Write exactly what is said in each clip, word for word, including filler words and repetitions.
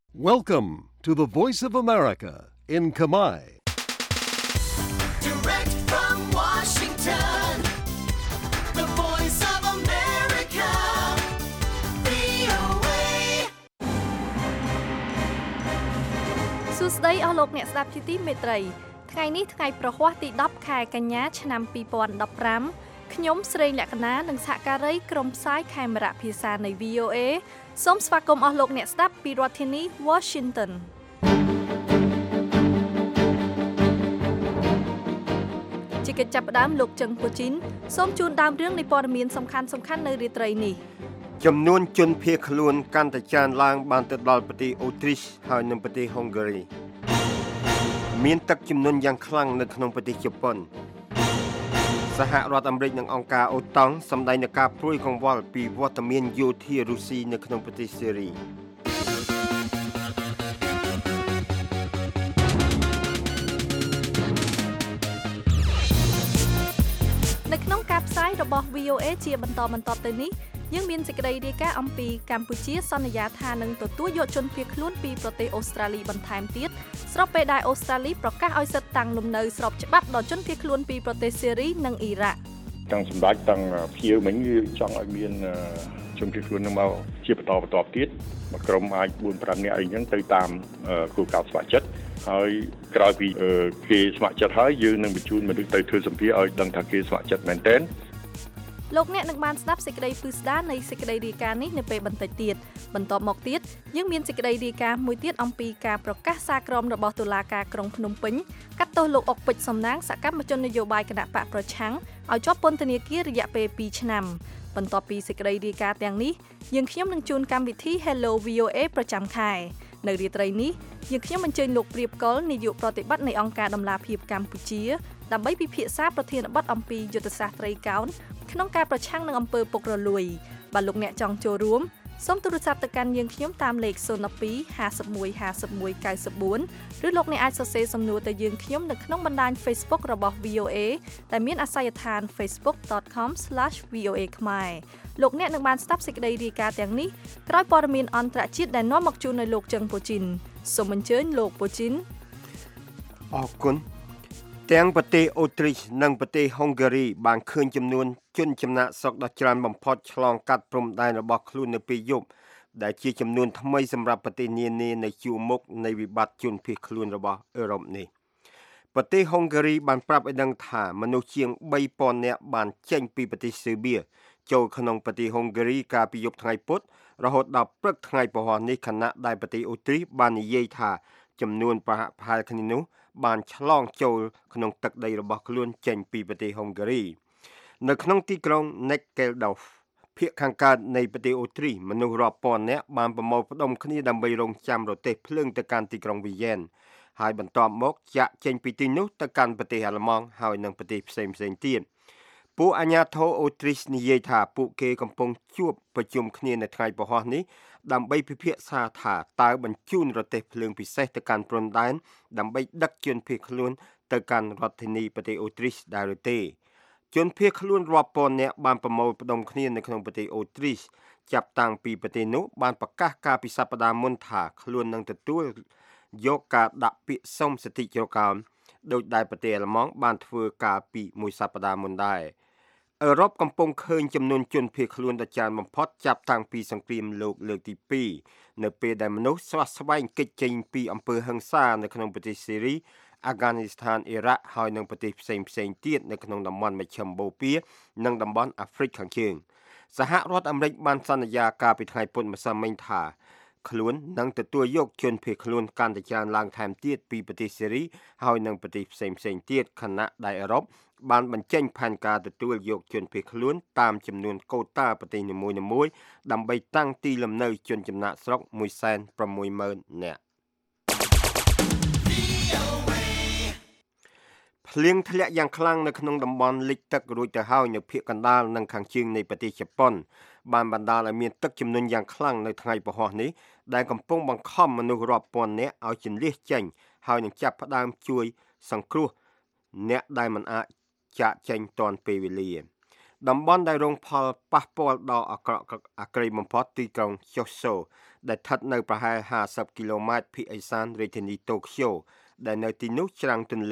Welcome to the Voice of America in Khmer. Direct from Washington, the Voice of America, វី អូ เอសួស្តីអស់លោកអ្នកស្ដាប់ជាទីមេត្រីថ្ងៃនេះថ្ងៃប្រហ័សទីដប់ខែកញ្ញាឆ្នាំពីរពាន់ដប់ប្រាំខ្ញុំស្រីលក្ខណានិងសហការីក្រុមផ្សាយខេមរៈភាសានៃ វី អូ เอ សូមស្វាគមន៍អស់លោកអ្នកស្ដាប់ពីរដ្ឋធានី Washington ជាកិច្ចចាប់ផ្ដើមលោកជឹងពូជីនសូមជូនដើមរឿងនៃព័ត៌មានសំខាន់ៗនៅរាត្រីនេះចំនួនជនភៀសខ្លួនកាន់តែកើនឡើងបានទៅដល់ប្រទេសអូទ្រីសហើយនិងប្រទេសហុងហ្គារីមានទឹកជំនន់យ៉ាងខ្លាំងនៅក្នុងប្រទេសជប៉ុនសហរដ្ឋអាមេរិកនិងអង្គការអូតង់សម្ដែងនឹងការព្រួយកង្វល់ពីវត្តមានយោធារុស្ស៊ីនៅក្នុងប្រទេសសេរីនៅក្នុងការផ្សាយរបស់ វី អូ เอ ជាបន្តបន្ទាប់ទៅនេះយើងមានសេចក្តីរាយការណ៍អំពីកម្ពុជាសន្យាថានឹងទទួលយកជនភៀសខ្លួនពីប្រទេសអូស្ត្រាលីបន្ថែមទៀតស្របពេលដែលអូស្ត្រាលីប្រកាសឲ្យសិទ្ធិតាំងលំនៅស្របច្បាប់ដល់ជនភៀសខ្លួនពីប្រទេសសេរីនិងអ៊ីរ៉ាក់ទាំងសម្ដេចទាំងភៀវមិញគឺចង់ឲ្យមានជនភៀសខ្លួននឹងមកជាបន្តបន្តទៀតមួយក្រុមអាចបួនប្រាំនាក់អីចឹងទៅតាមគោលការណ៍ស្ម័គ្រចិត្តហើយក្រោយពីគេស្ម័គ្រចិត្តហើយយើងនឹងបញ្ជូនមនុស្សទៅធ្វើសម្ភារឲ្យដឹងថាគេស្ម័គ្រចិត្តមែនទែនលោកអ្នកនឹងបានស្ដាប់សេចក្តីពិស្ដារនៃសេចក្តីរាយការណ៍នេះនៅពេលបន្តិចទៀតបន្ទាប់មកទៀតយើងមានសេចក្តីរាយការណ៍មួយទៀតអំពីការប្រកាសសារក្រមរបស់តុលាការក្រុងភ្នំពេញកាត់ទោសលោកអុកពេជ្រសំណាងសកម្មជននយោបាយគណៈបកប្រឆាំងឲ្យជាប់ពន្ធនាគាររយៈពេលពីរឆ្នាំបន្ទាប់ពីសេចក្តីរាយការណ៍ទាំងនេះយើងខ្ញុំនឹងជួនកម្មវិធី Hello វី អូ เอ ប្រចាំខែនៅរាត្រីនេះយើងខ្ញុំអញ្ជើញលោកព្រាបកុលនាយកប្រតិបត្តិនៃអង្គការដំឡាភិបកម្ពុជាដើម្បីពិភាក្សាប្រធានបទអំពីយុទ្ធសាស្ត្រត្រីកោណក្នុងការប្រឆាំងនឹងអំពើពុករលួយបើលោកអ្នកចង់ចូលរួមសូមទូរស័ព្ទទៅកាន់យើងខ្ញុំតាមលេខศูนย์ ពីរ ห้าสิบเอ็ด ห้าสิบเอ็ด เก้าสิบสี่ឬលោកអ្នកអាចសរសេរសំណួរទៅយើងខ្ញុំនៅក្នុងបណ្ដាញ Facebook របស់ វី អូ เอ ដែលមានអាសយដ្ឋាន facebook dot com slash v o a khmer លោកអ្នកនឹងបានស្ដាប់សេចក្តីរាយការណ៍ទាំងនេះក្រោយព័ត៌មានអន្តរជាតិដែលនាំមកជូននៅលោកជឹងពូជីនសូមអញ្ជើញលោកពូជីនអរគុណទាំងប្រទេសអូទ្រីសនិងប្រទេសហុងហ្គារីបានឃើញចំនួនជនចំណាកស្រុកដ៏ច្រើនបំផុតឆ្លងកាត់ព្រំដែនរបស់ខ្លួននៅពេលយប់ដែលជាចំនួនថ្មីសម្រាប់ប្រទេសនានានៅជួរមុខនៃវិបត្តិជនភៀសខ្លួនរបស់អឺរ៉ុបនេះប្រទេសហុងហ្គារីបានប្រាប់ឲ្យដឹងថាមនុស្សជាងបីពាន់នាក់បានចេញពីប្រទេសស៊ើបៀចូលក្នុងប្រទេសហុងហ្គារីកាលពីយប់ថ្ងៃពុធរហូតដល់ព្រឹកថ្ងៃពហុនេះខណៈដែលប្រទេសអូទ្រីសបាននិយាយថាចំនួនប្រហាក់ប្រហែលគ្នានោះបានឆ្លងចូលក្នុងទឹកដីរបស់ខ្លួនចេញពីប្រទេសហុងហ្គារីនៅក្នុងទីក្រុង Neckeldorf ភាគខាងកើតនៃប្រទេសអូទ្រីសមនុស្សរាប់ពាន់នាក់បានប្រមូលផ្ដុំគ្នាដើម្បីរង់ចាំរទេះភ្លើងទៅកាន់ទីក្រុងវីយ៉ែនហើយបន្ទាប់មកចាក់ចេញពីទីនោះទៅកាន់ប្រទេសអាល្លឺម៉ង់ហើយនិងប្រទេសផ្សេងៗទៀតពួកអាជ្ញាធរអូទ្រីសនិយាយថាពួកគេកំពុងជួបប្រជុំគ្នានៅថ្ងៃពហុនេះដើម្បីពិភាក្សាថាតើបញ្ជូនរទេះភ្លើងពិសេសទៅកាន់ព្រំដែនដើម្បីដឹកជនភៀសខ្លួនទៅកាន់រដ្ឋធានីប្រទេសអូទ្រីសដែរឬទេជនភៀសខ្លួនរាប់ពាន់នាក់បានប្រមូលផ្ដុំគ្នានៅក្នុងប្រទេសអូទ្រីសចាប់តាំងពីប្រទេសនោះបានប្រកាសកាលពីសប្តាហ៍មុនថាខ្លួននឹងទទួលយកការដាក់ពាក្យសុំសិទ្ធិជ្រកកោនដោយដែលប្រទេសអាល្លឺម៉ង់បានធ្វើកាលពីមួយសប្តាហ៍មុនដែរអឺរ៉ុបកំពុងឃើញចំនួនជនភៀសខ្លួនដ៏ច្រើនបំផុតចាប់តាំងពីសង្គ្រាមលោកលើកទីពីរនៅពេលដែលមនុស្សស្វះស្វែងគេចចេញពីអំពើហិង្សានៅក្នុងប្រទេសសេរីអាហ្គានីស្ថានអ៊ីរ៉ាក់ហើយនិងប្រទេសផ្សេងផ្សេងទៀតនៅក្នុងតំបន់មជ្ឈិមបូព៌ានិងតំបន់អាហ្វ្រិកខាងជើងសហរដ្ឋអាមេរិកបានសន្យាកាលពីថ្ងៃពុធម្សិលមិញថាខ្លួននឹងទទួលយកជនភៀសខ្លួនកាន់តែច្រើនឡើងថែមទៀតពីប្រទេសសេរីហើយនិងប្រទេសផ្សេងផ្សេងទៀតខណៈដែលអឺរ៉ុបបានបញ្ចេញផែនការទទួលយកជនភៀសខ្លួនតាមចំនួនកូតាប្រទេសនីមួយៗដើម្បីតាំងទីលំនៅជនចំណាកស្រុកមួយសែនប្រាំមួយម៉ឺននាក់ភ្លៀងធ្លាក់យ៉ាងខ្លាំងនៅក្នុងតំបន់លិចទឹករួចទៅហើយនៅភាគកណ្ដាលនិងខាងជើងនៃប្រទេសជប៉ុនបានបណ្ដាលឲ្យមានទឹកជំនន់យ៉ាងខ្លាំងនៅថ្ងៃពហុនេះដែលកំពុងបង្ខំមនុស្សរាប់ពាន់នាក់ឲ្យជន្លៀសចេញហើយនឹងចាប់ផ្ដើមជួយសង្គ្រោះអ្នកដែលមិនអាចចាកចេញទាន់ពេលវេលាតំបន់ដែលរងផលប៉ះពាល់ដល់អាក្រក់អាក្រីបំផុតទីក្រុង Kyushu ដែលស្ថិតនៅប្រហែលห้าสิบគីឡូម៉ែត្រភាគឦសានរាជធានីតូក្យូដែលនៅទីនោះច្រាំងទន្លេ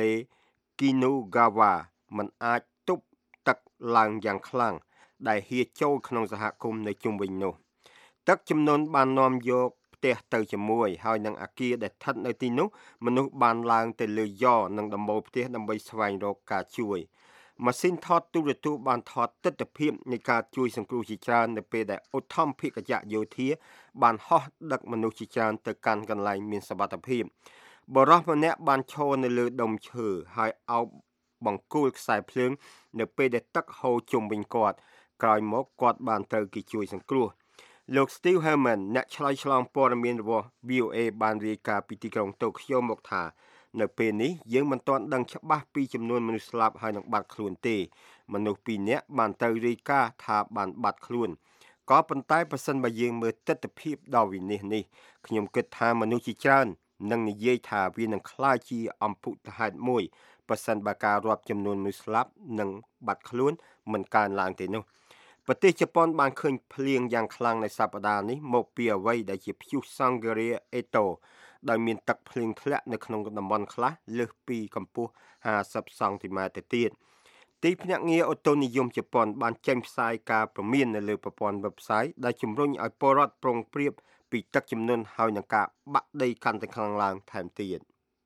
Kinugawa មិនអាចទប់ទឹកឡើងយ៉ាងខ្លាំងដែលហៀរចូលក្នុងសហគមន៍នៅជុំវិញនោះទឹកជំនន់បាននាំយកផ្ទះទៅជាមួយហើយនឹងអាគារដែលស្ថិតនៅទីនោះមនុស្សបានឡើងទៅលើយ៉រនិងដំបូលផ្ទះដើម្បីស្វែងរកការជួយម៉ាស៊ីនថតទូរទស្សន៍បានថតទិដ្ឋភាពនៃការជួយសង្គ្រោះជាច្រើននៅពេលដែលឧទ្ធម្ភាគយោធាបានហោះដឹកមនុស្សជាច្រើនទៅកាន់កន្លែងមានសុវត្ថិភាពបរិសម្នាក់បានឈរនៅលើដុំឈើហើយអោបបង្គោលខ្សែភ្លើងនៅពេលដែលទឹកហូរជុំវិញគាត់ក្រោយមកគាត់បានត្រូវគេជួយសង្គ្រោះលោក Steve Herman អ្នកឆ្លើយឆ្លងព័ត៌មានរបស់ V O A បានរាយការណ៍ពីទីក្រុងតូក្យូមកថានៅពេលនេះយើងមិនទាន់ដឹងច្បាស់ពីចំនួនមនុស្សស្លាប់ហើយនឹងបាត់ខ្លួនទេមនុស្សពីរនាក់បានទៅរាយការណ៍ថាបានបាត់ខ្លួនក៏ប៉ុន្តែប្រសិនបើយើងមើលទស្សនវិជ្ជាដ៏វិនិច្ឆ័យនេះខ្ញុំគិតថាមនុស្សជាច្រើននឹងនិយាយថាវានឹងក្លាយជាអំពុទហេតុមួយប្រសិនបើការរាប់ចំនួនមនុស្សស្លាប់និងបាត់ខ្លួនមិនកើនឡើងទេនោះប្រទេសជប៉ុនបានឃើញភ្លៀងយ៉ាងខ្លាំងនៅសប្តាហ៍នេះមកពីអ្វីដែលជាព្យុះសង្ឃរាអេតូដោយមានទឹកភ្លៀងធ្លាក់នៅក្នុងតំបន់ខ្លះលើសពីកម្ពស់ห้าสิบសង់ទីម៉ែត្រទៅទៀតទីភ្នាក់ងារអូតូនិយមជប៉ុនបានចេញផ្សាយការព្រមាននៅលើប្រព័ន្ធ website ដែលជំរុញឲ្យពលរដ្ឋប្រុងប្រៀបពីទឹកជំនន់ហើយនឹងការបាក់ដីកាន់តែខ្លាំងឡើងថែមទៀត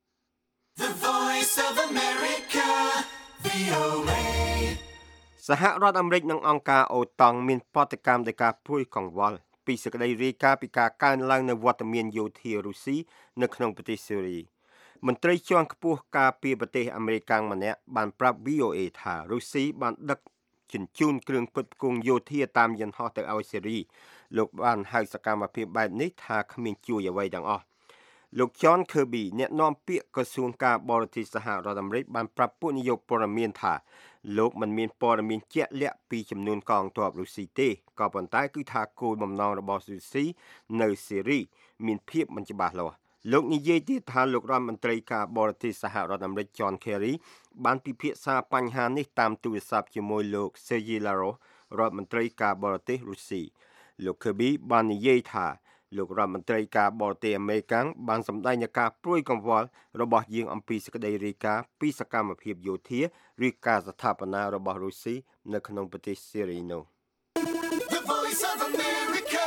The Voice of America, V O A សហរដ្ឋអាមេរិកនិងអង្គការអូតង់មានប្រតិកម្មដោយការព្រួយកង្វល់ពីសេចក្តីរាយការណ៍ពីការកើនឡើងនៃវត្តមានយោធារុស្ស៊ីនៅក្នុងប្រទេសស៊េរីមន្ត្រីជាន់ខ្ពស់ការពារប្រទេសអាមេរិកម្នាក់បានប្រាប់ V O A ថារុស្ស៊ីបានដឹកជញ្ជូនគ្រឿងផ្គត់ផ្គង់យោធាតាមយន្តហោះទៅឲ្យស៊េរីលោកបានហៅសកម្មភាពបែបនេះថាគ្មានជួយអ្វីទាំងអស់លោក John Kirby អ្នកនាំពាក្យក្រសួងការបរទេសសហរដ្ឋអាមេរិកបានប្រាប់ពួកនាយកព័ត៌មានថាលោកមិនមានព័ត៌មានជាក់លាក់ពីចំនួនកងទ័ពរុស្ស៊ីទេក៏ប៉ុន្តែគឺថាគោលបំណងរបស់រុស្ស៊ីនៅស៊េរីមានភាពមិនច្បាស់លាស់លោកនិយាយទៀតថាលោករដ្ឋមន្ត្រីការបរទេសសហរដ្ឋអាមេរិក John Kerry បានពិភាក្សាបញ្ហានេះតាមទូរស័ព្ទជាមួយលោក Sergey Lavrov រដ្ឋមន្ត្រីការបរទេសរុស្ស៊ីលោក Kirby បាននិយាយថាលោករដ្ឋមន្ត្រីការបរទេសអាមេរិកបានសម្ដែងនឹងការព្រួយកង្វល់របស់យើងអំពីសេចក្តីរាយការណ៍ពីសកម្មភាពយោធាឬការស្ថាបនារបស់រុស្ស៊ីនៅក្នុងប្រទេសស៊េរីនោះ The Voice of America,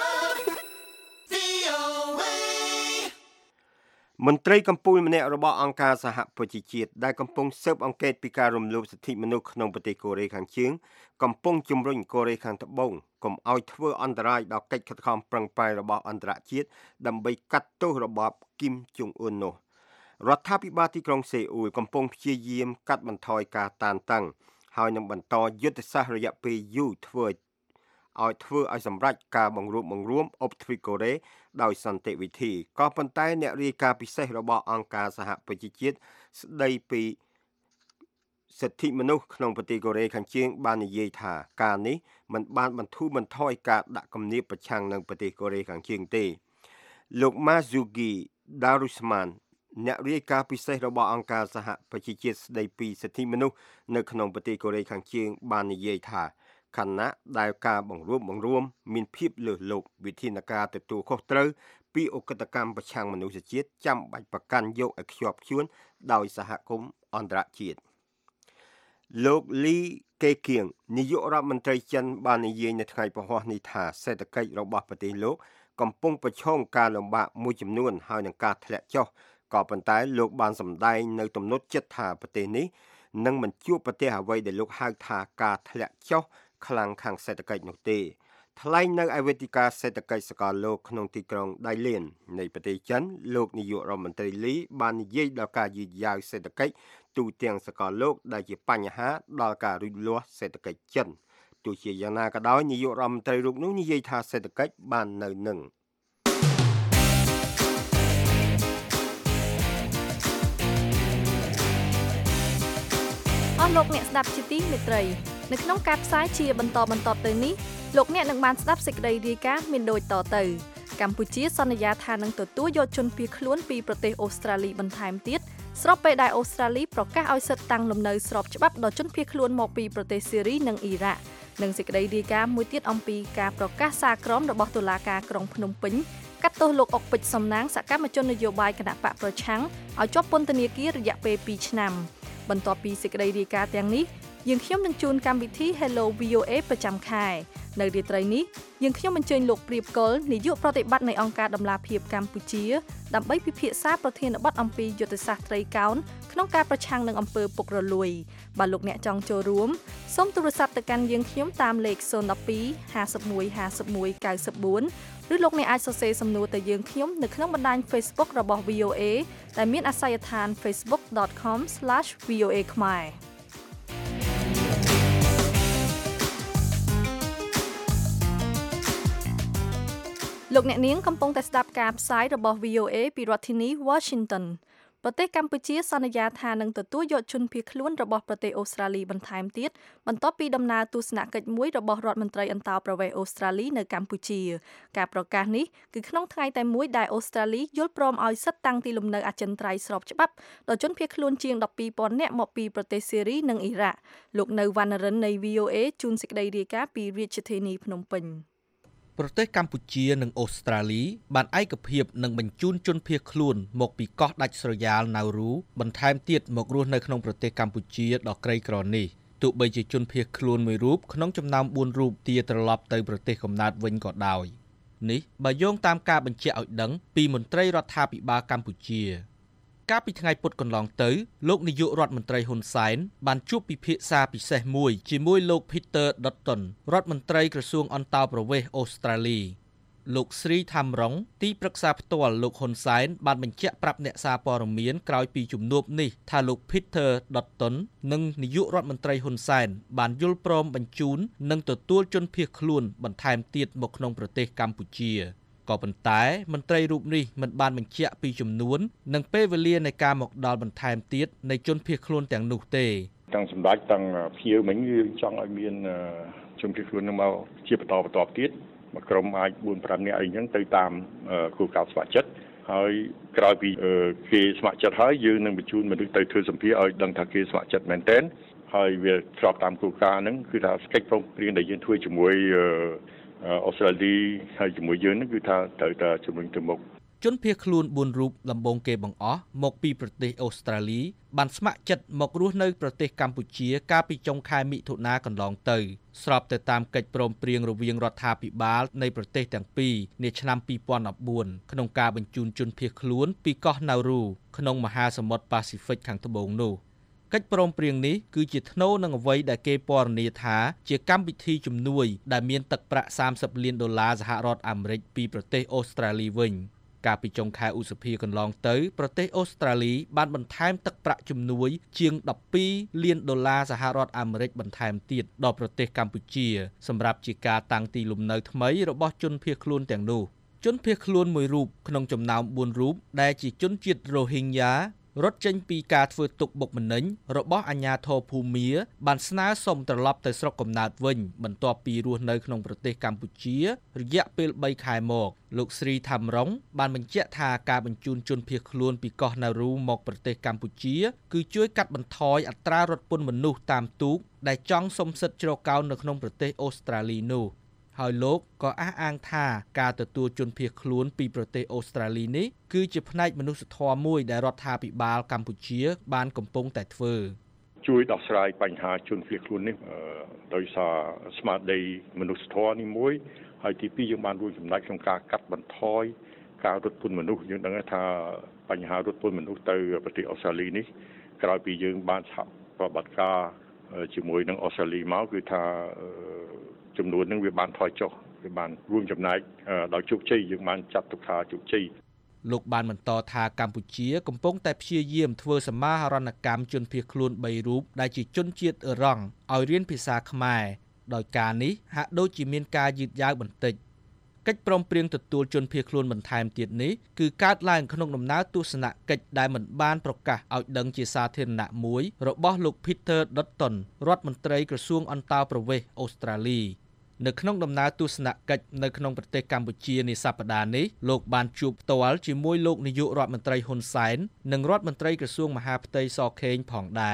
V O A មន្ត្រីកម្ពុជាម្នាក់របស់អង្គការសហប្រជាជាតិដែលកំពុងស៊ើបអង្កេតពីការរំលោភសិទ្ធិមនុស្សក្នុងប្រទេសកូរ៉េខាងជើងកំពុងជំរុញកូរ៉េខាងត្បូងកុំឲ្យធ្វើអន្តរាយដល់កិច្ចខិតខំប្រឹងប្រែងរបស់អន្តរជាតិដើម្បីកាត់ទោសរបបគីមជុងអ៊ុននោះរដ្ឋាភិបាលទីក្រុងសេអ៊ូលកំពុងព្យាយាមកាត់បន្ថយការតានតឹងហើយនឹងបន្តយុទ្ធសាស្ត្ររយៈពេលយូរធ្វើឲ្យធ្វើឲ្យសម្រេចការបង្រួបបង្រួមអបទ្វីបកូរ៉េដោយសន្តិវិធីក៏ប៉ុន្តែអ្នករាយការណ៍ពិសេសរបស់អង្គការសហប្រជាជាតិស្ដីពីសិទ្ធិមនុស្សក្នុងប្រទេសកូរ៉េខាងជើងបាននិយាយថាការនេះមិនបានបន្ធូរបន្ថយការដាក់គំនាបប្រឆាំងនឹងប្រទេសកូរ៉េខាងជើងទេលោក Marzuki Darusman អ្នករាយការណ៍ពិសេសរបស់អង្គការសហប្រជាជាតិស្ដីពីសិទ្ធិមនុស្សនៅក្នុងប្រទេសកូរ៉េខាងជើងបាននិយាយថាខណៈដែលការបង្រួបបង្រួមមានភាពលើសលប់វិធានការទទួលខុសត្រូវពីអកតកម្មប្រឆាំងមនុស្សជាតិចាំបាច់ប្រកាន់យកឲ្យខ្ជាប់ខ្ជួនដោយសហគមន៍អន្តរជាតិលោកលីកេគៀងនាយករដ្ឋមន្ត្រីចិនបាននិយាយនៅថ្ងៃពហុនេះថាសេដ្ឋកិច្ចរបស់ប្រទេសលោកកំពុងប្រឈមការលំបាកមួយចំនួនហើយនឹងការធ្លាក់ចុះក៏ប៉ុន្តែលោកបានសម្ដែងនៅទំនុកចិត្តថាប្រទេសនេះនឹងមិនជួបប្រទះអ្វីដែលលោកហៅថាការធ្លាក់ចុះខ្លាំងខាងសេដ្ឋកិច្ចនោះទេថ្លែងនៅឯវេទិកាសេដ្ឋកិច្ចសកលលោកក្នុងទីក្រុងដៃលៀននៃប្រទេសចិនលោកនាយករដ្ឋមន្ត្រីលីបាននិយាយដល់ការយឺតយ៉ាវសេដ្ឋកិច្ចទូទាំងសកលលោកដែលជាបញ្ហាដល់ការរីកលាស់សេដ្ឋកិច្ចចិនទោះជាយ៉ាងណាក៏ដោយនាយករដ្ឋមន្ត្រីរូបនោះនិយាយថាសេដ្ឋកិច្ចបាននៅនឹងអស់លោកអ្នកស្ដាប់ជាទីមេត្រីនៅក្នុងការផ្សាយជាបន្តបន្តទៅនេះលោកអ្នកនឹងបានស្ដាប់សេចក្តីរាយការណ៍មានដូចតទៅកម្ពុជាសន្យាថានឹងទទួលយកជនភៀសខ្លួនពីប្រទេសអូស្ត្រាលីបន្ថែមទៀតស្របពេលដែលអូស្ត្រាលីប្រកាសឲ្យសិទ្ធិតាំងលំនៅស្របច្បាប់ដល់ជនភៀសខ្លួនមកពីប្រទេសស៊េរីនិងអ៊ីរ៉ាក់និងសេចក្តីរាយការណ៍មួយទៀតអំពីការប្រកាសសារក្រមរបស់តុលាការក្រុងភ្នំពេញកាត់ទោសលោកអុកពេជ្រសំណាងសកម្មជននយោបាយគណៈបកប្រឆាំងឲ្យជាប់ពន្ធនាគាររយៈពេលពីរឆ្នាំបន្ទាប់ពីសេចក្តីរាយការណ៍ទាំងនេះយើងខ្ញុំនឹងជូនកម្មវិធី Hello វី អូ เอ ប្រចាំខែនៅរាត្រីនេះយើងខ្ញុំអញ្ជើញលោកព្រាបកុលនាយកប្រតិបត្តិនៃអង្គការដំឡាភិបកម្ពុជាដើម្បីពិភាក្សាប្រធានបទអំពីយុទ្ធសាស្ត្រត្រីកោណក្នុងការប្រឆាំងនឹងអំពើពុករលួយបើលោកអ្នកចង់ចូលរួមសូមទូរស័ព្ទទៅកាន់យើងខ្ញុំតាមលេខศูนย์ หนึ่ง สอง ห้า หนึ่ง ห้า หนึ่ง เก้า สี่ ឬលោកអ្នកអាចសរសេរសំណួរទៅយើងខ្ញុំនៅក្នុងបណ្ដាញ Facebook របស់ វី អូ เอ ដែលមានអាសយដ្ឋាន facebook.com/voa ខ្មែរលោកអ្នកនាងកំពុងតែស្ដាប់ការផ្សាយរបស់ វី អូ เอ ពីរដ្ឋធានី Washington ប្រទេសកម្ពុជាសន្យាថានឹងទទួលយកជនភៀសខ្លួនរបស់ប្រទេសអូស្ត្រាលីបន្ថែមទៀតបន្ទាប់ពីដំណើរទស្សនកិច្ចមួយរបស់រដ្ឋមន្ត្រីអន្តោប្រវេសន៍អូស្ត្រាលីនៅកម្ពុជាការប្រកាសនេះគឺក្នុងថ្ងៃតែមួយដែលអូស្ត្រាលីយល់ព្រមឲ្យសិទ្ធិតាំងទីលំនៅអចិន្ត្រៃយ៍ស្របច្បាប់ដល់ជនភៀសខ្លួនជាងដប់ពីរពាន់នាក់មកពីប្រទេសសេរីនិងអ៊ីរ៉ាក់លោកនៅវណ្ណរិននៃ វី អូ เอ ជួនសេចក្តីរាយការណ៍ពីរាជធានីភ្នំពេញប្រទេសកម្ពុជានិងអូស្ត្រាលីបានឯកភាពនឹងបញ្ជូនជនភៀសខ្លួនមកពីកោះដាច់ស្រយាលណាវរូបន្ថែមទៀតមករស់នៅក្នុងប្រទេសកម្ពុជាដ៏ក្រីក្រនេះទោះបីជាជនភៀសខ្លួនមួយរូបក្នុងចំណោមបួនរូបទាត្រឡប់ទៅប្រទេសកំណើតវិញក៏ដោយនេះបើយោងតាមការបញ្ជាក់ឲ្យដឹងពីមន្ត្រីរដ្ឋាភិបាលកម្ពុជាកាលពីថ្ងៃពុធកន្លងទៅលោកនាយករដ្ឋមន្ត្រីហ៊ុនសែនបានជួបពិភាក្សាពិសេសមួយជាមួយលោក Peter Dutton រដ្ឋមន្ត្រីក្រសួងអន្តោប្រវេសន៍អូស្ត្រាលីលោកស្រីថាំរងទីប្រឹក្សាផ្ទាល់លោកហ៊ុនសែនបានបញ្ជាក់ប្រាប់អ្នកសារព័ត៌មានក្រោយពីជំនួបនេះថាលោក Peter Dutton និងនាយករដ្ឋមន្ត្រីហ៊ុនសែនបានយល់ព្រមបញ្ជូននិងទទួលជនភៀសខ្លួនបន្ថែមទៀតមកក្នុងប្រទេសកម្ពុជាក៏ប៉ុន្តែមន្ត្រីរូបនេះមិនបានបញ្ជាក់ពីចំនួននិងពេលវេលានៃការមកដល់បន្ថែមទៀតនៃជនភៀសខ្លួនទាំងនោះទេទាំងសម្ដេចទាំងភៀវមិញគឺចង់ឲ្យមានជនភៀសខ្លួននឹងមកជាបន្តបន្តទៀតមកក្រុមអាចបួន ប្រាំនាក់អីចឹងទៅតាមគោលការណ៍ស្ម័គ្រចិត្តហើយក្រោយពីគេស្ម័គ្រចិត្តហើយយើងនឹងបញ្ជូនមនុស្សទៅធ្វើសម្ភារឲ្យដឹងថាគេស្ម័គ្រចិត្តមែនទែនហើយវាស្របតាមគោលការណ៍ហ្នឹងគឺថាកិច្ចព្រមព្រៀងដែលយើងធ្វើជាមួយអូស្ត្រាលីហើយជាមួយយើងហ្នឹងគឺថាត្រូវតែជំរុញទៅមុខជនភៀសខ្លួនបួនរូបដំបូងគេបង្អស់មកពីប្រទេសអូស្ត្រាលីបានស្ម័គ្រចិត្តមករស់នៅប្រទេសកម្ពុជាកាលពីចុងខែមិថុនាកន្លងទៅស្របទៅតាមកិច្ចព្រមព្រៀងរវាងរដ្ឋាភិបាលនៃប្រទេសទាំងពីរនាឆ្នាំពីរពាន់ដប់បួនក្នុងការបញ្ជូនជនភៀសខ្លួនពីកោះណាវរូក្នុងមហាសមុទ្រប៉ាស៊ីហ្វិកខាងត្បូងនោះកិច្ចព្រមព្រៀងនេះគឺជាថ្នូរនឹងអ្វីដែលគេពណ៌នាថាជាកម្មវិធីជំនួយដែលមានទឹកប្រាក់សាមសិបលានដុល្លារសហរដ្ឋអាមេរិកពីប្រទេសអូស្ត្រាលីវិញកាលពីចុងខែឧសភាកន្លងទៅប្រទេសអូស្ត្រាលីបានបន្ថែមទឹកប្រាក់ជំនួយជាងដប់ពីរលានដុល្លារសហរដ្ឋអាមេរិកបន្ថែមទៀតដល់ប្រទេសកម្ពុជាសម្រាប់ជាការតាំងទីលំនៅថ្មីរបស់ជនភៀសខ្លួនទាំងនោះជនភៀសខ្លួនមួយរូបក្នុងចំណោមបួនរូបដែលជាជនជាតិរ៉ូហីញ៉ារត់ចេញពីការធ្វើទុកបុកម្នេញរបស់អាជ្ញាធរភូមាបានស្នើសុំត្រឡប់ទៅស្រុកកំណើតវិញបន្ទាប់ពីរស់នៅក្នុងប្រទេសកម្ពុជារយៈពេលបីខែមកលោកស្រីថាំរងបានបញ្ជាក់ថាការបញ្ជូនជនភៀសខ្លួនពីកោះណារូមកប្រទេសកម្ពុជាគឺជួយកាត់បន្ថយអត្រារត់ពន្ធមនុស្សតាមទូកដែលចង់សុំសិទ្ធិជ្រកកោននៅក្នុងប្រទេសអូស្ត្រាលីនោះហើយលោកក៏អះអាងថាការទទួលជនភៀសខ្លួនពីប្រទេសអូស្ត្រាលីនេះគឺជាផ្នែកមនុស្សធម៌មួយដែលរដ្ឋាភិបាលកម្ពុជាបានកំពុងតែធ្វើជួយដោះស្រាយបញ្ហាជនភៀសខ្លួននេះដោយសារស្មារតីមនុស្សធម៌នេះមួយហើយទីពីរយើងបានរួមចំណែកក្នុងការកាត់បន្ថយការរត់ពន្ធមនុស្សយើងដឹងថាបញ្ហារត់ពន្ធមនុស្សទៅប្រទេសអូស្ត្រាលីនេះក្រោយពីយើងបានសហប្រតិបត្តិការជាមួយនឹងអូស្ត្រាលីមកគឺថាចំនួននឹងវាបានថយចុះវាបានរួមចំណែកដោយជោគជ័យយើងបានចាត់ទុកថាជោគជ័យលោកបានបន្តថាកម្ពុជាកំពុងតែព្យាយាមធ្វើសមាហរណកម្មជនភៀសខ្លួនបីរូបដែលជាជនជាតិអ៊ឺរ៉ង់ឲ្យរៀនភាសាខ្មែរដោយការនេះហាក់ដូចជាមានការយឺតយ៉ាវបន្តិចកិច្ចព្រមព្រៀងទទួលជនភៀសខ្លួនបន្ថែមទៀតនេះគឺកើតឡើងក្នុងដំណើរទស្សនកិច្ចដែលមិនបានប្រកាសឲ្យដឹងជាសាធារណៈមួយរបស់លោក Peter Dutton រដ្ឋមន្ត្រីក្រសួងអន្តោប្រវេសន៍អូស្ត្រាលីនៅក្នុងដំណើរទស្សនកិច្ចនៅក្នុងប្រទេសកម្ពុជានាសប្តាហ៍នេះលោកបានជួបផ្ទាល់ជាមួយលោកនាយករដ្ឋមន្ត្រីហ៊ុនសែននិងរដ្ឋមន្ត្រីក្រសួងមហាផ្ទៃសខេងផងដែរ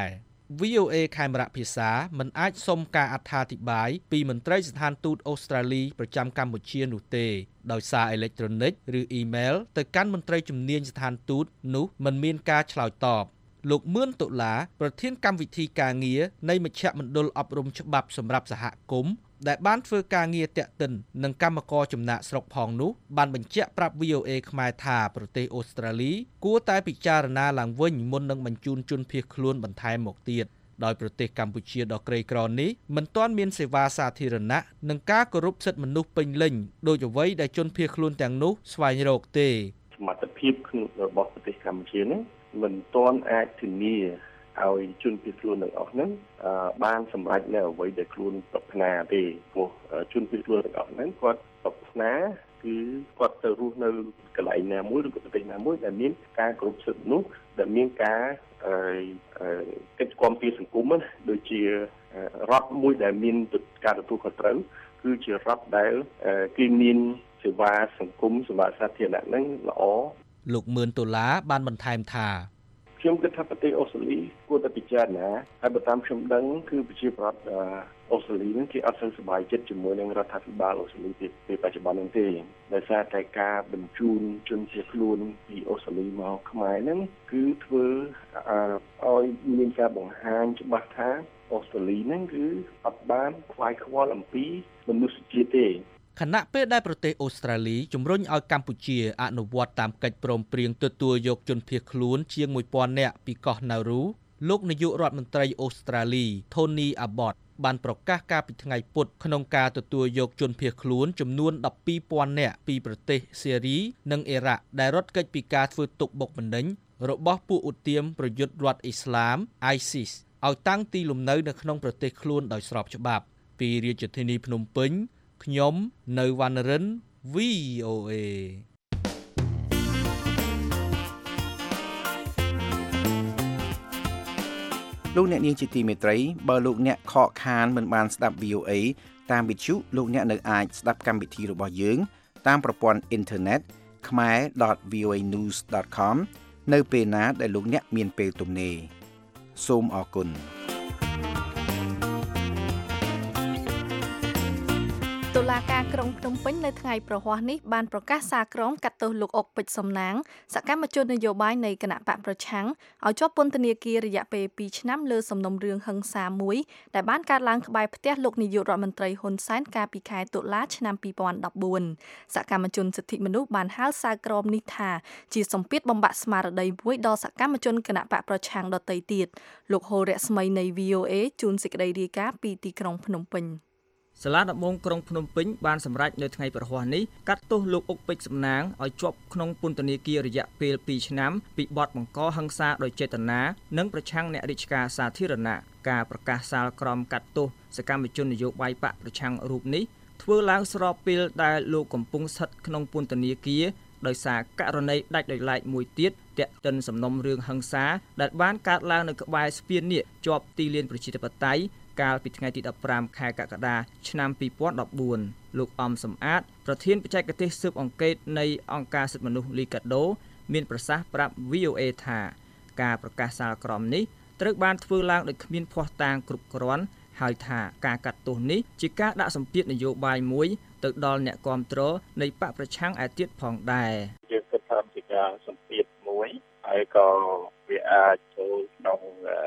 វី អូ เอ ខេមរៈភាសាមិនអាចសុំការអត្ថាធិប្បាយពីមន្ត្រីស្ថានទូតអូស្ត្រាលីប្រចាំកម្ពុជានោះទេដោយសារអេឡិចត្រូនិកឬអ៊ីមែលទៅកាន់មន្ត្រីជំនាញស្ថានទូតនោះមិនមានការឆ្លើយតបលោកមឿនតុលាប្រធានកម្មវិធីការងារនៃមជ្ឈមណ្ឌលអប់រំច្បាប់សម្រាប់សហគមន៍ដែលបានធ្វើការងារតាក់ទិននឹងកម្មករចំណាក់ស្រុកផងនោះបានបញ្ជាក់ប្រាប់ វី អូ เอ ខ្មែរថាប្រទេសអូស្ត្រាលីគួរតែពិចារណាឡើងវិញមុននឹងបញ្ជូនជនភៀសខ្លួនបន្ថែមមកទៀតដោយប្រទេសកម្ពុជាដ៏ក្រីក្រនេះមិនទាន់មានសេវាសាធារណៈនិងការគោរពសិទ្ធិមនុស្សពេញលេញដោយអ្វីដែលជនភៀសខ្លួនទាំងនោះស្វែងរកទេសមត្ថភាពរបស់ប្រទេសកម្ពុជានេះមិនទាន់អាចធានាឲ្យជនភៀសខ្លួនទាំងអស់ហ្នឹងបានសម្រេចនៅអ្វីដែលខ្លួនប្រាថ្នាទេព្រោះជនភៀសខ្លួនទាំងអស់ហ្នឹងគាត់ប្រាថ្នាគឺគាត់ទៅរស់នៅកន្លែងណាមួយឬក៏ប្រទេសណាមួយដែលមានការគ្រប់សិទ្ធិនោះដែលមានការកិច្ចគាំទ្រសង្គមណាដូចជារដ្ឋមួយដែលមានការទទួលខុសត្រូវគឺជារដ្ឋដែលគេមានសេវាសង្គមសេវាសាធារណៈហ្នឹងល្អលោកមឿនតុលាបានបន្ថែមថាខ្ញុំគិតថាប្រទេសអូស្ត្រាលីគួរតែពិចារណាហើយបើតាមខ្ញុំដឹងគឺប្រជាប្រដ្ឋអូស្ត្រាលីនឹងគេអត់សូវសប្បាយចិត្តជាមួយនឹងរដ្ឋាភិបាលអូស្ត្រាលីពេលបច្ចុប្បន្ននេះទេដោយសារតែការបញ្ជូនជនភៀសខ្លួនពីអូស្ត្រាលីមកខ្មែរហ្នឹងគឺធ្វើឲ្យមានការបង្ហាញច្បាស់ថាអូស្ត្រាលីហ្នឹងគឺអត់បានខ្វាយខ្វល់អំពីមនុស្សជាតិទេខណៈពេលដែលប្រទេសអូស្ត្រាលីជំរុញឲ្យកម្ពុជាអនុវត្តតាមកិច្ចព្រមព្រៀងទទួលយកជនភៀសខ្លួនជាងមួយពាន់នាក់ពីកោះណារូលោកនាយករដ្ឋមន្ត្រីអូស្ត្រាលី Tony Abbott បានប្រកាសការពីថ្ងៃពុធក្នុងការទទួលយកជនភៀសខ្លួនចំនួនដប់ពីរពាន់នាក់ពីប្រទេសសេរីនិងអ៊ីរ៉ាក់ដែលរត់គេចពីការធ្វើទុកបុកម្នេញរបស់ពួកឧទាមប្រយុទ្ធរដ្ឋអ៊ីស្លាម ISIS ឲ្យតាំងទីលំនៅនៅក្នុងប្រទេសខ្លួនដោយស្របច្បាប់ពីរាជធានីភ្នំពេញខ្ញុំនៅវណ្ណរិន វី អូ เอលោកអ្នកនាងជាទីមេត្រីបើលោកអ្នកខកខានមិនបានស្ដាប់ វី អូ เอ តាមវិទ្យុលោកអ្នកនៅអាចស្ដាប់កម្មវិធីរបស់យើងតាមប្រព័ន្ធអ៊ីនធឺណិត ខ្មែរ ដត វី អូ เอ news ដត com នៅពេលណាដែលលោកអ្នកមានពេលទំនេរសូមអរគុណតុលាការក្រុងភ្នំពេញនៅថ្ងៃប្រហ័សនេះបានប្រកាសសារក្រមកាត់ទោសលោកអុកពេជ្រសំណាងសកម្មជននយោបាយនៃគណៈបកប្រឆាំងឲ្យជាប់ពន្ធនាគាររយៈពេលពីរឆ្នាំលើសំណុំរឿងហិង្សាមួយដែលបានកើតឡើងក្បែរផ្ទះលោកនាយករដ្ឋមន្ត្រីហ៊ុនសែនកាលពីខែតុលាឆ្នាំពីរពាន់ដប់បួនសកម្មជនសិទ្ធិមនុស្សបានហៅសារក្រមនេះថាជាសម្ពាធបំបាក់ស្មារតីមួយដល់សកម្មជនគណៈបកប្រឆាំងដទៃទៀតលោកហូររស្មីនៃ វី អូ เอ ជួនសេចក្តីរាយការណ៍ពីទីក្រុងភ្នំពេញសាលាដំបងក្រុងភ្នំពេញបានសម្រេចនៅថ្ងៃប្រហ័សនេះកាត់ទោសលោកអុកពេជ្រសំណាងឲ្យជាប់ក្នុងពន្ធនាគាររយៈពេលពីរឆ្នាំពីបទបង្កហិង្សាដោយចេតនានិងប្រឆាំងអ្នករាជការសាធារណៈការប្រកាសសាលក្រមកាត់ទោសសកម្មជននយោបាយបកប្រឆាំងរូបនេះធ្វើឡើងស្របពេលដែលលោកកំពុងស្ថិតក្នុងពន្ធនាគារដោយសារករណីដាច់ដោយឡែកមួយទៀតទាក់ទិនសំណុំរឿងហិង្សាដែលបានកើតឡើងនៅក្បែរស្ពាននេះជាប់ទីលានប្រជាធិបតេយ្យកាលពីថ្ងៃទីដប់ប្រាំខែកក្កដាឆ្នាំពីរពាន់ដប់បួនលោកអំសំអាតប្រធានបច្ចេកទេសស៊ើបអង្កេតនៃអង្គការសិទ្ធិមនុស្សលីកាដូមានប្រសាសន៍ប្រាប់ វី អូ เอ ថាការប្រកាសសាលក្រមនេះត្រូវបានធ្វើឡើងដោយគ្មានភ័ស្តុតាងគ្រប់គ្រាន់ហើយថាការកាត់ទោសនេះជាការដាក់សម្ពាធនយោបាយមួយទៅដល់អ្នកគាំទ្រនៃបកប្រឆាំងឯទៀតផងដែរយើងគិតថាជាការសម្ពាធមួយហើយក៏វាអាចចូលក្នុង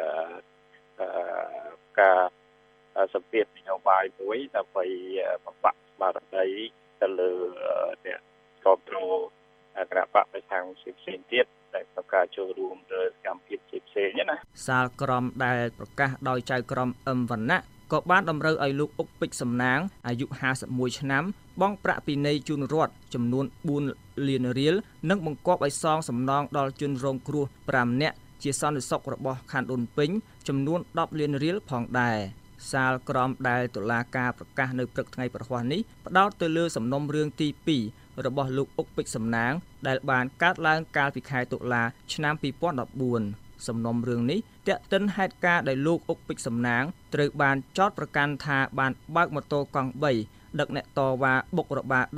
ការសម្ពាធនយោបាយមួយដើម្បីបំផាក់ស្មារតីទៅលើអ្នកគ្រប់គ្រងគណៈបកប្រឆាំងផ្សេងៗទៀតដែលក្នុងការចូលរួមលើសកម្មភាពផ្សេងៗណាសាលក្រមដែលប្រកាសដោយចៅក្រមអឹមវណ្ណៈក៏បានតម្រូវឲ្យលោកអុកពេជ្រសំណាងអាយុห้าสิบเอ็ดឆ្នាំបង់ប្រាក់ពិន័យជូនរដ្ឋចំនួនbốnលានរៀលនិងបង្គាប់ឲ្យសងសំណងដល់ជនរងគ្រោះប្រាំនាក់ជាសន្តិសុខរបស់ខណ្ឌដូនពេញចំនួនដប់លានរៀលផងដែរសាលក្រមដែលតុលាការប្រកាសនៅព្រឹកថ្ងៃប្រហ័សនេះផ្ដោតទៅលើសំណុំរឿងទីពីររបស់លោកអុកពេជ្រសំណាងដែលបានកើតឡើងកាលពីខែតុលាឆ្នាំពីរពាន់ដប់បួនសំណុំរឿងនេះទាក់ទិនហេតុការណ៍ដែលលោកអុកពេជ្រសំណាងត្រូវបានចោទប្រកាន់ថាបានបើកម៉ូតូកង់បីដឹកអ្នកតវ៉ាបុករបាដែក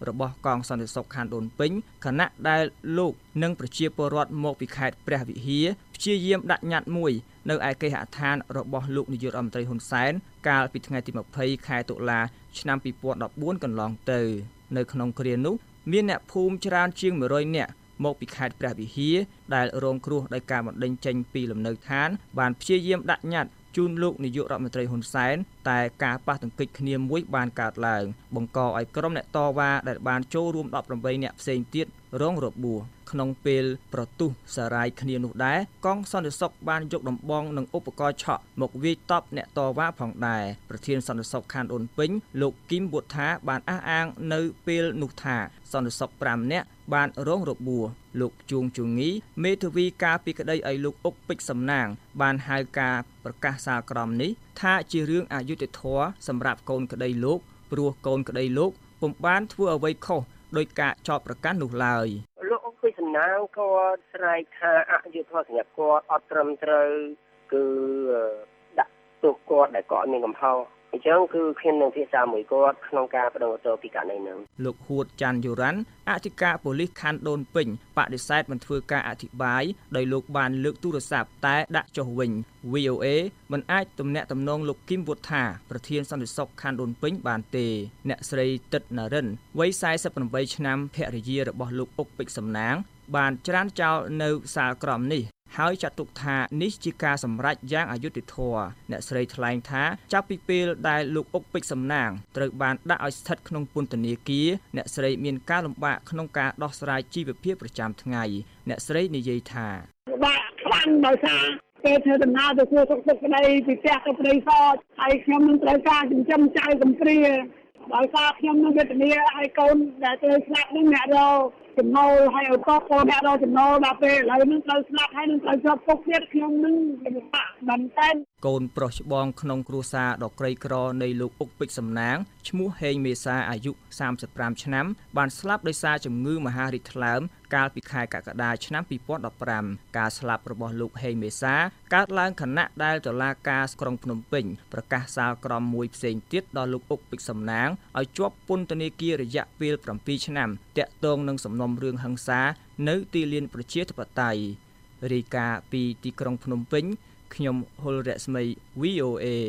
របស់កងសន្តិសុខខណ្ឌដូនពេញខណៈដែលលោកនិងប្រជាពលរដ្ឋមកពីខេត្តព្រះវិហារព្យាយាមដាក់ញត្តិមួយនៅឯគេហដ្ឋានរបស់លោកនាយករដ្ឋមន្ត្រីហ៊ុនសែនកាលពីថ្ងៃទីម្ភៃខែតុលាឆ្នាំពីរពាន់ដប់បួនកន្លងទៅនៅក្នុងគ្រានោះមានអ្នកភូមិច្រើនជាងមួយរយនាក់មកពីខេត្តព្រះវិហារដែលរងគ្រោះដោយការបណ្តេញចេញពីលំនៅឋានបានព្យាយាមដាក់ញត្តិជូនលោកនាយករដ្ឋមន្ត្រីហ៊ុនសែនតែការប៉ះទង្គិចគ្នាមួយបានកើតឡើងបង្កឲ្យក្រុមអ្នកតវ៉ាដែលបានចូលរួមដប់ប្រាំបីនាក់ផ្សេងទៀតរងរបួសក្នុងពេលប្រទុះសារាយគ្នានោះដែរកងសន្តិសុខបានយកដំបងនិងឧបករណ៍ឆក់មកវាយតប់អ្នកតវ៉ាផងដែរប្រធានសន្តិសុខខណ្ឌអូនពេញលោកគឹមវុធា បានអះអាងនៅពេលនោះថាសន្តិសុខប្រាំនាក់បានរងរបួសលោកជួងជងីមេធាវីការពីក្តីឲ្យលោកអុកពេជ្រសំណាងបានហៅការប្រកាសសាលក្រមនេះថាជារឿងអយុត្តិធម៌សម្រាប់កូនក្តីលោកព្រោះកូនក្តីលោកពុំបានធ្វើអ្វីខុសដោយការចោទប្រកាន់នោះឡើយលោកអុកពេជ្រសំណាងគាត់ស្រែកថាអយុត្តិធម៌សម្រាប់គាត់អត់ត្រឹមត្រូវគឺដាក់ទោសគាត់ដែលគាត់មានកំហុសអញ្ចឹងគឺខ្ញុំនឹងពិភាក្សាមួយគាត់ក្នុងការបដិវត្តពីករណីនេះលោកហួតច័ន្ទយុរ៉ាន់អធិការប៉ូលីសខណ្ឌដូនពេញបដិសេធមិនធ្វើការអធិប្បាយដោយលោកបានលើកទូរស័ព្ទតែដាក់ចុះវិញ វី អូ អេ មិនអាចទំនាក់ទំនងលោកគឹមវុធាប្រធានសន្តិសុខខណ្ឌដូនពេញបានទេអ្នកស្រីទិតណារិនវ័យសែសិបប្រាំបីឆ្នាំភរិយារបស់លោកអុកពេជ្រសំណាងបានច្រានចោលនៅសាលក្រមនេះហើយចាត់ទុកថានេះជាការសម្រេចយ៉ាងអយុត្តិធម៌អ្នកស្រីថ្លែងថាចាប់ពីពេលដែលលោកអុកពេជ្រសំណាងត្រូវបានដាក់ឲ្យស្ថិតក្នុងពន្ធនាគារអ្នកស្រីមានការលំបាកក្នុងការដោះស្រាយជីវភាពប្រចាំថ្ងៃអ្នកស្រីនិយាយថាលំបាកខ្លាំងដោយសារពេលធ្វើដំណើរទៅធ្វើសុខទុក្ខក្តីពីផ្ទះទៅព្រៃសតហើយខ្ញុំនឹងត្រូវការចិញ្ចឹមចៅកំព្រាដោយសារខ្ញុំនឹងវេទនាឲ្យកូនដែលត្រូវស្លាប់នឹងអ្នករកចំណូលហើយឲ្យកូនអ្នករកចំណូលដល់ពេលឥឡូវនឹងត្រូវស្លាប់ហើយនឹងត្រូវជាប់គុកទៀតខ្ញុំនឹងលំបាកមែនតើកូនប្រុសច្បងក្នុងគ្រួសារដ៏ក្រីក្រនៃលោកអុកពេជ្រសំណាងឈ្មោះហេងមេសាអាយុសាមសិបប្រាំឆ្នាំបានស្លាប់ដោយសារជំងឺមហារីកថ្លើមកាលពីខែកក្កដាឆ្នាំពីរពាន់ដប់ប្រាំការស្លាប់របស់លោកហេងមេសាកើតឡើងខណៈដែលតុលាការក្រុងភ្នំពេញប្រកាសសាលក្រមមួយផ្សេងទៀតដល់លោកអុកពេជ្រសំណាងឲ្យជាប់ពន្ធនាគាររយៈពេលប្រាំពីរឆ្នាំតាក់ទងនឹងសំណុំរឿងហិង្សានៅទីលានប្រជាធិបតេយ្យរាយការណ៍ពីទីក្រុងភ្នំពេញខ្ញុំហុលរស្មី វី អូ អេ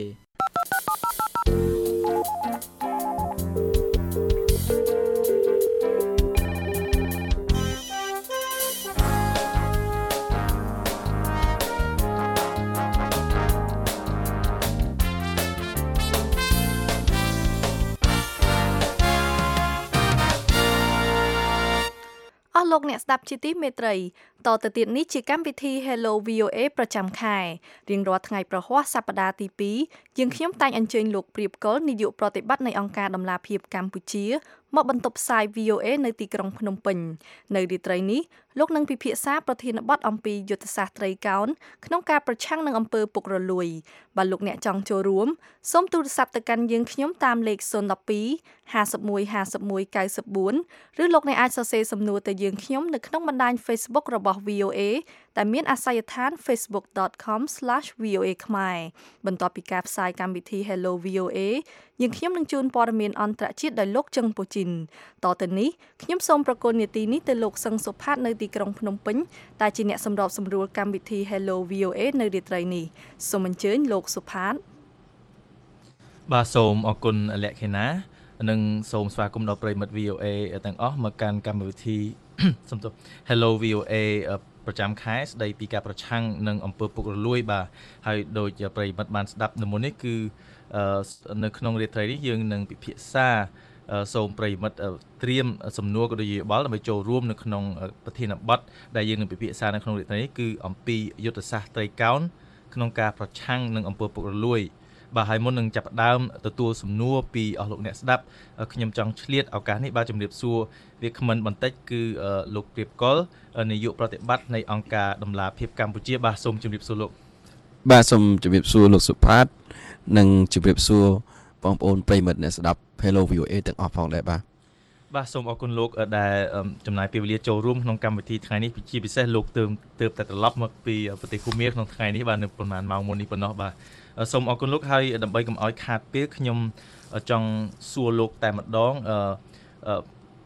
លោកអ្នកស្ដាប់ជាទីមេត្រីតទៅទៀតនេះជាកម្មវិធី Hello វី អូ អេ ប្រចាំខែរៀងរាល់ថ្ងៃប្រហ័សសប្តាហ៍ទីពីរយើងខ្ញុំតែងអញ្ជើញលោកព្រាបកុលនាយកប្រតិបត្តិនៃអង្គការដំឡាភិបកម្ពុជាមកបន្តផ្សាយ វី អូ អេ នៅទីក្រុងភ្នំពេញនៅរាត្រីនេះលោកនឹងពិភាក្សាប្រធានបទអំពីយុទ្ធសាស្ត្រត្រីកោណក្នុងការប្រឆាំងនឹងអំពើពុករលួយបើលោកអ្នកចង់ចូលរួមសូមទូរស័ព្ទទៅកាន់យើងខ្ញុំតាមលេខศูนย์ หนึ่ง สอง ห้า หนึ่ง ห้า หนึ่ง เก้า สี่ឬលោកអ្នកអាចសរសេរសំណួរទៅយើងខ្ញុំនៅក្នុងបណ្ដាញ Facebook របស់ វី អូ អេ ដែលមានអាសយដ្ឋាន facebook.com/voa ខ្មែរបន្ទាប់ពីការផ្សាយកម្មវិធី Hello វី អូ អេ យើងខ្ញុំនឹងជូនព័ត៌មានអន្តរជាតិដោយលោកជឹងពូជីនតទៅនេះខ្ញុំសូមប្រកល់នាទីនេះទៅលោកសឹងសុផាតនៅទីក្រុងភ្នំពេញដែលជាអ្នកសម្របសម្រួលកម្មវិធី Hello វី អូ អេ នៅរាត្រីនេះសូមអញ្ជើញលោកសុផាតបាទសូមអរគុណលក្ខិណានិងសូមស្វាគមន៍ដល់ប្រិយមិត្ត វី អូ អេ ទាំងអស់មកកាន់កម្មវិធីសំទោស Hello វី អូ អេ ប្រចាំខែស្ដីពីការប្រឆាំងនឹងអំពើពុករលួយបាទហើយដោយប្រិយមិត្តបានស្ដាប់នៅមុននេះគឺនៅក្នុងរាត្រីនេះយើងនឹងពិភាក្សាសូមប្រិយមិត្តត្រៀមសំណួរក៏ដូចជាយោបល់ដើម្បីចូលរួមនៅក្នុងប្រធានបទដែលយើងនឹងពិភាក្សានៅក្នុងរាត្រីនេះគឺអំពីយុទ្ធសាស្ត្រត្រីកោណក្នុងការប្រឆាំងនឹងអំពើពុករលួយបាទហើយមុននឹងចាប់ផ្ដើមទទួលសំណួរពីអស់លោកអ្នកស្ដាប់ខ្ញុំចង់ឆ្លៀតឱកាសនេះបាទជំរាបសួរវាគ្មិនបន្តិចគឺលោកព្រាបកុលនាយកប្រតិបត្តិនៃអង្គការដំឡាភិបកម្ពុជាបាទសូមជំរាបសួរលោកបាទសូមជំរាបសួរលោកសុផាតនិងជំរាបសួរបងប្អូនប្រិយមិត្តអ្នកស្ដាប់ Hello វី អូ អេ ទាំងអស់ផងដែរបាទបាទសូមអរគុណលោកដែលចំណាយពេលវេលាចូលរួមក្នុងកម្មវិធីថ្ងៃនេះជាពិសេសលោកទើបទើបតែត្រឡប់មកពីប្រទេសកូមៀក្នុងថ្ងៃនេះបាទនៅប្រហែលម៉ោងមុននេះប៉ុណ្ណោះបាទសូមអរគុណលោកហើយដើម្បីកុំឲ្យខាតពេលខ្ញុំចង់សួរលោកតែម្ដងអឺ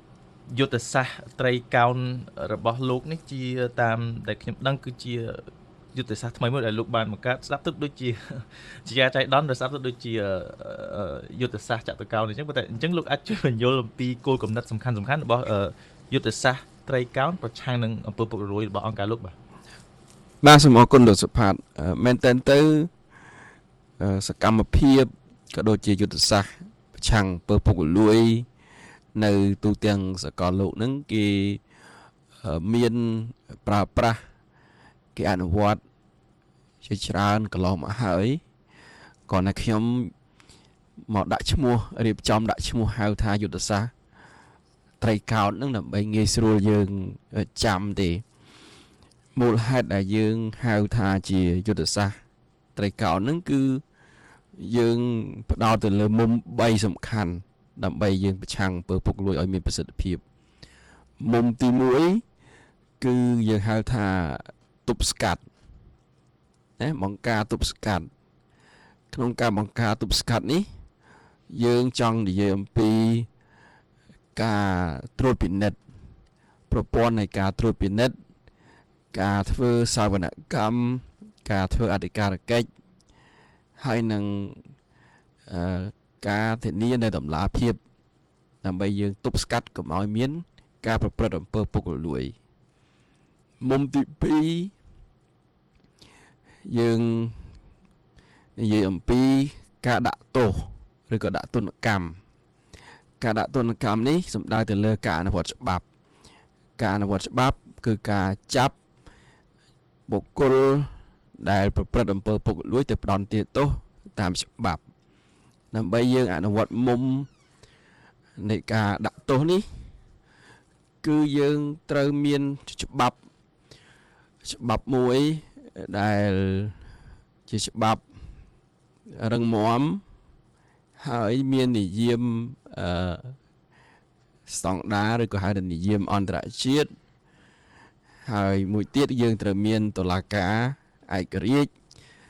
យុទ្ធសាស្ត្រត្រីកោណរបស់លោកនេះជាតាមដែលខ្ញុំដឹងគឺជាយុទ្ធសាស្ត្រថ្មីមួយដែលលោកបានបង្កើតស្ដាប់ទៅដូចជាជាការចៃដន្យដែលស្ដាប់ទៅដូចជាយុទ្ធសាស្ត្រចតុកោណអញ្ចឹងប៉ុន្តែអញ្ចឹងលោកអាចជួយបញ្យល់អំពីគោលគំនិតសំខាន់ៗរបស់យុទ្ធសាស្ត្រត្រីកោណប្រឆាំងនឹងអំពើពុករលួយរបស់អង្គការលោកបាទបាទសូមអរគុណលោកសុផាតមែនតើទៅសកម្មភាពក៏ដូចជាយុទ្ធសាស្ត្រប្រឆាំងអំពើពុករលួយនៅទូទាំងសកលលោកហ្នឹងគេមានប្រើប្រាស់គេអនុវត្តជាច្រើនកន្លងមកហើយក៏តែខ្ញុំមកដាក់ឈ្មោះរៀបចំដាក់ឈ្មោះហៅថាយុទ្ធសាស្ត្រត្រីកោណហ្នឹងដើម្បីងាយស្រួលយើងចាំទេមូលហេតុដែលយើងហៅថាជាយុទ្ធសាស្ត្រត្រីកោណហ្នឹងគឺយើងផ្ដោតទៅលើមុំបីសំខាន់ដើម្បីយើងប្រឆាំងអំពើពុករលួយឲ្យមានប្រសិទ្ធភាពមុំទីមួយគឺយើងហៅថាទប់ស្កាត់ណាបង្ការទប់ស្កាត់ក្នុងការបង្ការទប់ស្កាត់នេះយើងចង់និយាយអំពីការត្រួតពិនិត្យប្រព័ន្ធនៃការត្រួតពិនិត្យការធ្វើសាវនកម្មការធ្វើអធិការកិច្ចហើយនឹងអឺការធានានៅតម្លាភាពដើម្បីយើងទប់ស្កាត់កុំឲ្យមានការប្រព្រឹត្តអំពើពុករលួយមុំទីពីរយើងនិយាយអំពីការដាក់ទោសឬក៏ដាក់ទណ្ឌកម្មការដាក់ទណ្ឌកម្មនេះសំដៅទៅលើការអនុវត្តច្បាប់ការអនុវត្តច្បាប់គឺការចាប់បុគ្គលដែលប្រព្រឹត្តអំពើពុករលួយទៅផ្ដន្ទាទោសតាមច្បាប់ដើម្បីយើងអនុវត្តមុំនៃការដាក់ទោសនេះគឺយើងត្រូវមានច្បាប់ច្បាប់មួយដែលជាច្បាប់រឹងមាំហើយមាននិយមអឺស្តង់ដារឬក៏ហៅថានិយមអន្តរជាតិហើយមួយទៀតយើងត្រូវមានតុលាការឯករាជ្យ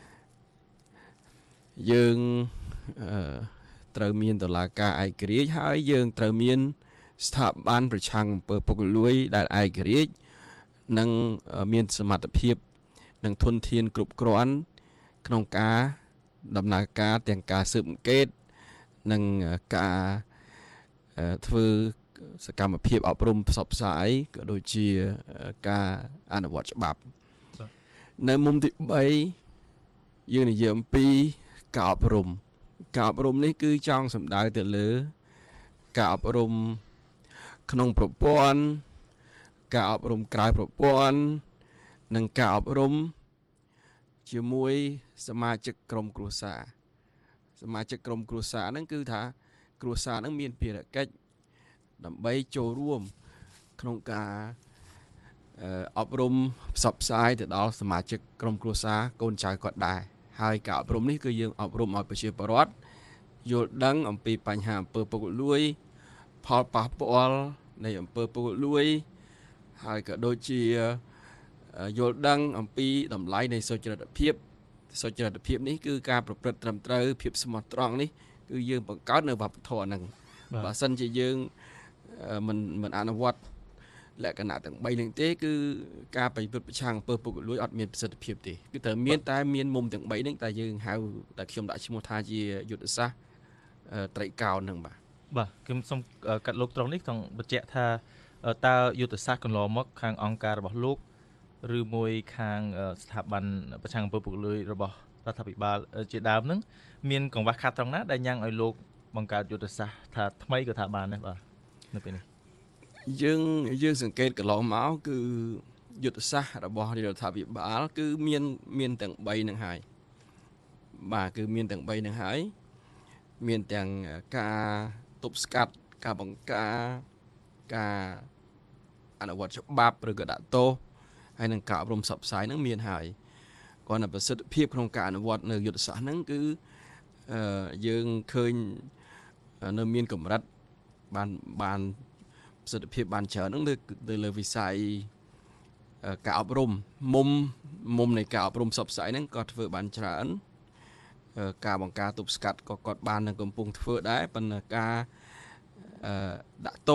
យើងអឺត្រូវមានតុលាការឯករាជ្យហើយយើងត្រូវមានស្ថាប័នប្រឆាំងអំពើពុករលួយដែលឯករាជ្យនិងមានសមត្ថភាពនិងធនធានគ្រប់គ្រាន់ក្នុងការដំណើរការទាំងការស៊ើបអង្កេតនិងការធ្វើសកម្មភាពអប់រំផ្សព្វផ្សាយក៏ដូចជាការអនុវត្តច្បាប់នៅមុំទីបីយើងនិយាយអំពីការអប់រំការអប់រំនេះគឺចង់សំដៅទៅលើការអប់រំក្នុងប្រព័ន្ធការអប់រំក្រៅប្រព័ន្ធនិងការអប់រំជាមួយសមាជិកក្រុមគ្រួសារសមាជិកក្រុមគ្រួសារហ្នឹងគឺថាគ្រួសារហ្នឹងមានភារកិច្ចដើម្បីចូលរួមក្នុងការអប់រំផ្សព្វផ្សាយទៅដល់សមាជិកក្រុមគ្រួសារកូនចៅគាត់ដែរហើយការអប់រំនេះគឺយើងអប់រំឲ្យប្រជាពលរដ្ឋយល់ដឹងអំពីបញ្ហាអំពើពុករលួយផលប៉ះពាល់នៃអំពើពុករលួយហើយក៏ដូចជាយល់ដឹងអំពីតម្លៃនៃសុចរិតភាពសុចរិតភាពនេះគឺការប្រព្រឹត្តត្រឹមត្រូវភាពស្មោះត្រង់នេះគឺយើងបង្កើតនៅវប្បធម៌ហ្នឹងបើសិនជាយើងមិនមិនអនុវត្តលក្ខណៈទាំងបីនេះទេគឺការប្រព្រឹត្តប្រឆាំងអំពើពុករលួយអត់មានប្រសិទ្ធភាពទេគឺត្រូវមានតែមានមុំទាំងបីនេះតែយើងហៅតែខ្ញុំដាក់ឈ្មោះថាជាយុទ្ធសាស្ត្រត្រីកោណហ្នឹងបាទបាទខ្ញុំសូមកាត់លោកត្រង់នេះក្នុងបញ្ជាក់ថាតើយុទ្ធសាស្ត្រកន្លងមកខាងអង្គការរបស់លោកឬមួយខាងស្ថាប័នប្រឆាំងអំពើពុករលួយរបស់រដ្ឋាភិបាលជាដើមហ្នឹងមានកង្វះខាតត្រង់ណាដែលញ៉ាំងឲ្យលោកបង្កើតយុទ្ធសាស្ត្រថាថ្មីក៏ថាបានដែរបាទនៅពេលនេះយើងយើងសង្កេតកន្លងមកគឺយុទ្ធសាស្ត្ររបស់រដ្ឋាភិបាលគឺមានមានទាំងបីហ្នឹងហើយបាទគឺមានទាំងបីហ្នឹងហើយមានទាំងការទប់ស្កាត់ការបង្ការការអនុវត្តច្បាប់ឬក៏ដាក់ទោសហើយនឹងការអប់រំផ្សព្វផ្សាយហ្នឹងមានហើយគ្រាន់តែប្រសិទ្ធភាពក្នុងការអនុវត្តនៅយុទ្ធសាស្ត្រហ្នឹងគឺអឺយើងឃើញនៅមានកម្រិតបានបានប្រសិទ្ធភាពបានច្រើនហ្នឹងទៅលើវិស័យការអប់រំមុំមុំនៃការអប់រំផ្សព្វផ្សាយហ្នឹងក៏ធ្វើបានច្រើនការបង្ការទប់ស្កាត់ក៏គាត់បាននឹងកំពុងធ្វើដែរប៉ុន្តែការដាក់ទោស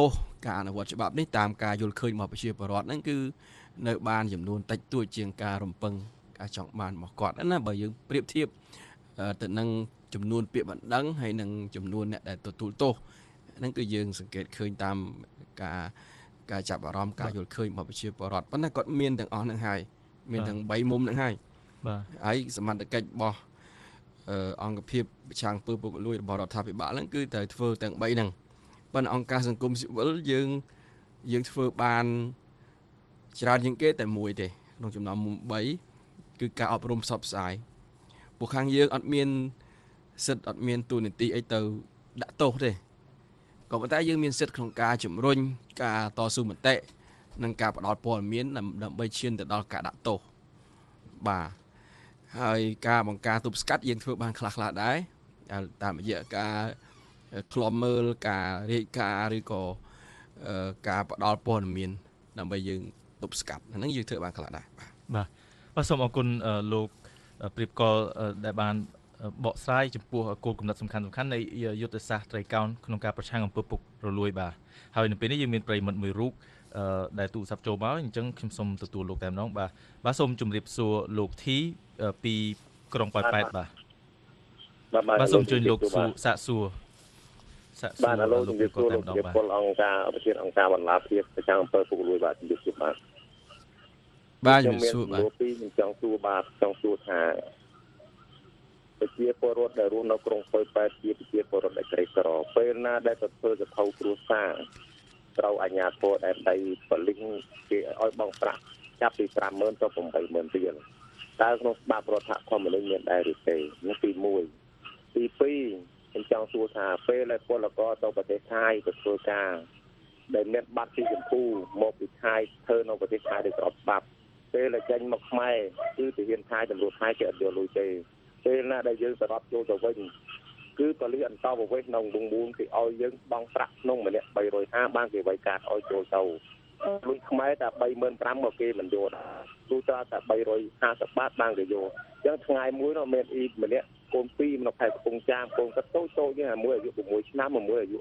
ការអនុវត្តច្បាប់នេះតាមការយល់ឃើញរបស់ប្រជាពលរដ្ឋហ្នឹងគឺនៅបានចំនួនតិចតួចជាងការរំពឹងការចង់បានរបស់គាត់ណាបើយើងប្រៀបធៀបទៅនឹងចំនួនពាក្យបណ្ដឹងហើយនឹងចំនួនអ្នកដែលទទួលទោសហ្នឹងគឺយើងសង្កេតឃើញតាមការការចាប់អារម្មណ៍ការយល់ឃើញរបស់ប្រជាពលរដ្ឋប៉ុន្តែគាត់មានទាំងអស់ហ្នឹងហើយមានទាំងបីមុំហ្នឹងហើយបាទហើយសមត្ថកិច្ចរបស់អង្គភាពប្រឆាំងអំពើពុករលួយរបស់រដ្ឋាភិបាលហ្នឹងគឺត្រូវធ្វើទាំងបីហ្នឹងប៉ុន្តែអង្គការសង្គមស៊ីវិលយើងយើងធ្វើបានច្រើនជាងគេតែមួយទេក្នុងចំណោមបីគឺការអប់រំផ្សព្វផ្សាយពួកខាងយើងអត់មានសិទ្ធិអត់មានទូនាទីអីទៅដាក់ទោសទេក៏ប៉ុន្តែយើងមានសិទ្ធិក្នុងការជំរុញការតស៊ូមតិនិងការផ្តល់ព័ត៌មានដើម្បីឈានទៅដល់ការដាក់ទោសបាទហើយការបង្ការទប់ស្កាត់យើងធ្វើបានខ្លះខ្លះដែរតាមរយៈការឃ្លាំមើលការរាយការណ៍ឬក៏ការផ្តល់ព័ត៌មានដើម្បីយើងទប់ស្កាត់ហ្នឹងយើងធ្វើបានខ្លះដែរបាទបាទសូមអរគុណលោកព្រៀបកលដែលបានបកស្រាយចំពោះគោលគំនិតសំខាន់សំខាន់នៃយុទ្ធសាស្ត្រត្រីកោណក្នុងការប្រឆាំងអំពើពុករលួយបាទហើយនៅពេលនេះយើងមានប្រិយមិត្តមួយរូបដែលទូរស័ព្ទចូលមកអញ្ចឹងខ្ញុំសូមទទួលលោកតែម្ដងបាទបាទសូមជម្រាបសួរលោកធីពីក្រុងប៉ោយប៉ែតបាទបាទសូមជួយលោកសួរសាកសួរសាកសួរបាទលោកជំរាបសួរលោកជាពលអង្គការប្រធានអង្គការបណ្ដាភាពប្រឆាំងអំពើពុករលួយបាទជំរាបសួរបាទបាទជំរាបសួរបាទពីខ្ញុំចង់សួរបាទចង់សួរថាប្រជាពលរដ្ឋដែលរស់នៅក្រុងប៉ោយប៉ែតជាប្រជាពលរដ្ឋដែលក្រីក្រពេលណាដែលទៅធ្វើសត្រូវគ្រួសារត្រូវអាជ្ញាធរដែលដៃបលិញគេឲ្យបង់ប្រាក់ចាប់ពី ប្រាំម៉ឺន ទៅ ប្រាំបីម៉ឺន រៀលតើក្នុងច្បាប់រដ្ឋធម្មនុញ្ញមានដែរឬទេនេះទីមួយទីពីរខ្ញុំចង់សួរថាពេលដែលពលករទៅប្រទេសថៃទៅធ្វើការដែលមានបាត់ពីចម្ភូមកពីថៃធ្វើនៅប្រទេសថៃដោយស្របច្បាប់ពេលដែលចេញមកខ្មែរគឺទាហានថៃតម្រួតថៃគេអត់យកលុយទេពេលណាដែលយើងសរាប់ចូលទៅវិញគឺប៉ូលីសអន្តរប្រវេសន៍ក្នុងវងមូលគេឲ្យយើងបង់ប្រាក់ក្នុងម្នាក់បីរយហាសិបបានគេវាយកាត់ឲ្យចូលទៅលុយខ្មែរតែ បីម៉ឺនប្រាំមកគេមិនយកទូទៅតែ បីរយហាសិបបាតបានគេយកអញ្ចឹងថ្ងៃមួយនោះមានអ៊ីម្នាក់កូនពីរនៅខេត្តកំពង់ចាម កូនគាត់តូចតូចហ្នឹងមួយអាយុ 6 ឆ្នាំមួយអាយុ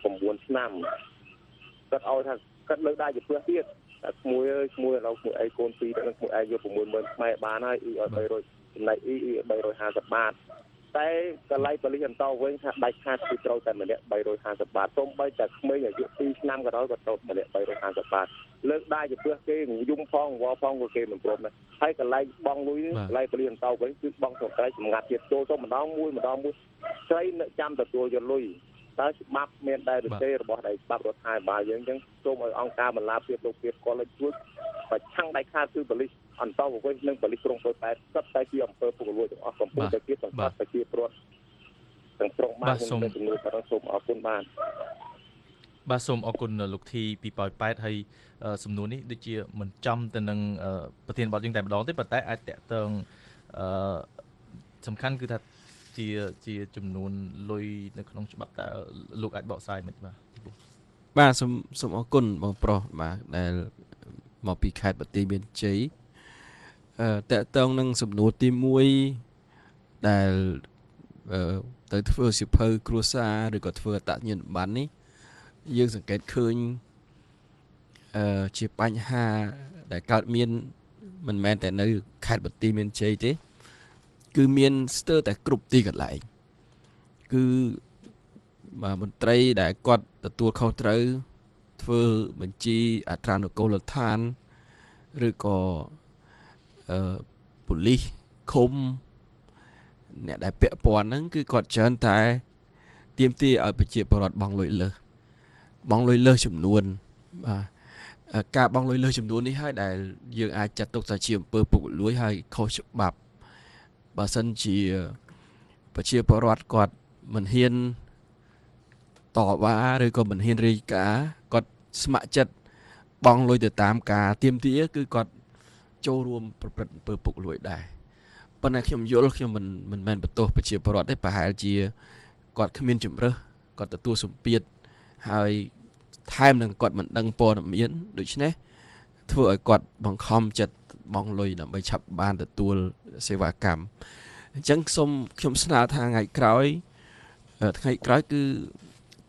9 ឆ្នាំគាត់ឲ្យថាគាត់លើកដៃជាផ្ទះទៀតតែក្មួយអើយក្មួយឥឡូវក្មួយអីកូនពីរទៅក្មួយឯងយក 6ម៉ឺន ខ្មែរបានហើយអ៊ីឲ្យ បីរយចំណែកអ៊ីអ៊ីបីរយហាសិបបាតតែកន្លែងប៉ូលីសអន្តរវិញថាដាច់ខាតគឺត្រូវតែម្នាក់បីរយហាសិបបាតសូម្បីតែក្មេងអាយុ ពីរ ឆ្នាំក៏ដោយក៏ត្រូវម្នាក់បីរយហាសិបបាតលើកដៃជាផ្ទះគេយំផងវល់ផងក៏គេមិនព្រមដែរហើយកន្លែងបងលុយកន្លែងប៉ូលីសអន្តរវិញគឺបងស្រុកត្រៃសម្ងាត់ទៀតចូលទៅម្ដងមួយម្ដងមួយស្រីនៅចាំទទួលយកលុយតើច្បាប់មានដែរឬទេរបស់ដៃច្បាប់រដ្ឋាភិបាលយើងអញ្ចឹងសូមឲ្យអង្គការបន្លាភាពលោកទៀតគាត់លើកជួយប្រឆាំងដាច់ខាតគឺប៉ូលីសអន្តរប្រវេសន៍និងប៉ូលីសក្រុងប៉ោយប៉ែតសុទ្ធតែជាអំពើពុករលួយទាំងអស់កំពុងតែជាបង្កប់ប្រជាពលរដ្ឋទាំងស្រុងបានខ្ញុំជំនួយបាទសូមអរគុណបាទបាទសូមអរគុណលោកធីពីប៉ោយប៉ែតហើយសំណួរនេះដូចជាមិនចំទៅនឹងប្រធានបទយើងតែម្ដងទេប៉ុន្តែអាចតកតងអឺសំខាន់គឺថាជាជាចំនួនលុយនៅក្នុងច្បាប់តើលោកអាចបកស្រាយមិនបាទបាទសូមសូមអរគុណបងប្រុសបាទដែលមកពីខេត្តបន្ទាយមានជ័យអឺតកតងនឹងសំណួរទីមួយដែលអឺទៅធ្វើសិភៅគ្រួសារឬក៏ធ្វើអត្តញ្ញាណប័ណ្ណនេះយើងសង្កេតឃើញអឺជាបញ្ហាដែលកើតមានមិនមែនតែនៅខេត្តបន្ទាយមានជ័យទេគឺមានស្ទើរតែគ្រប់ទីកន្លែងគឺបាទមន្ត្រីដែលគាត់ទទួលខុសត្រូវធ្វើបញ្ជីអត្រានុកូលដ្ឋានឬក៏អឺប៉ូលីសឃុំអ្នកដែលពាក់ព័ន្ធហ្នឹងគឺគាត់ច្រើនតែទាមទារឲ្យប្រជាពលរដ្ឋបង់លុយលើសបង់លុយលើសចំនួនបាទការបង់លុយលើសចំនួននេះហើយដែលយើងអាចចាត់ទុកថាជាអំពើពុករលួយហើយខុសច្បាប់បើសិនជាប្រជាពលរដ្ឋគាត់មិនហ៊ានតវ៉ាឬក៏មិនហ៊ានរាយការណ៍គាត់ស្ម័គ្រចិត្តបង់លុយទៅតាមការទាមទារគឺគាត់ចូលរួមប្រព្រឹត្តអំពើពុករលួយដែរប៉ុន្តែខ្ញុំយល់ខ្ញុំមិនមិនមែនបន្ទោសប្រជាពលរដ្ឋទេប្រហែលជាគាត់គ្មានជំរើសគាត់ទទួលសម្ពាធហើយថែមនឹងគាត់មិនដឹងព័ត៌មានដូច្នេះធ្វើឲ្យគាត់បង្ខំចិត្តបង់លុយដើម្បីឆាប់បានទទួលសេវាកម្មអញ្ចឹងសូមខ្ញុំស្នើថាថ្ងៃក្រោយថ្ងៃក្រោយគឺ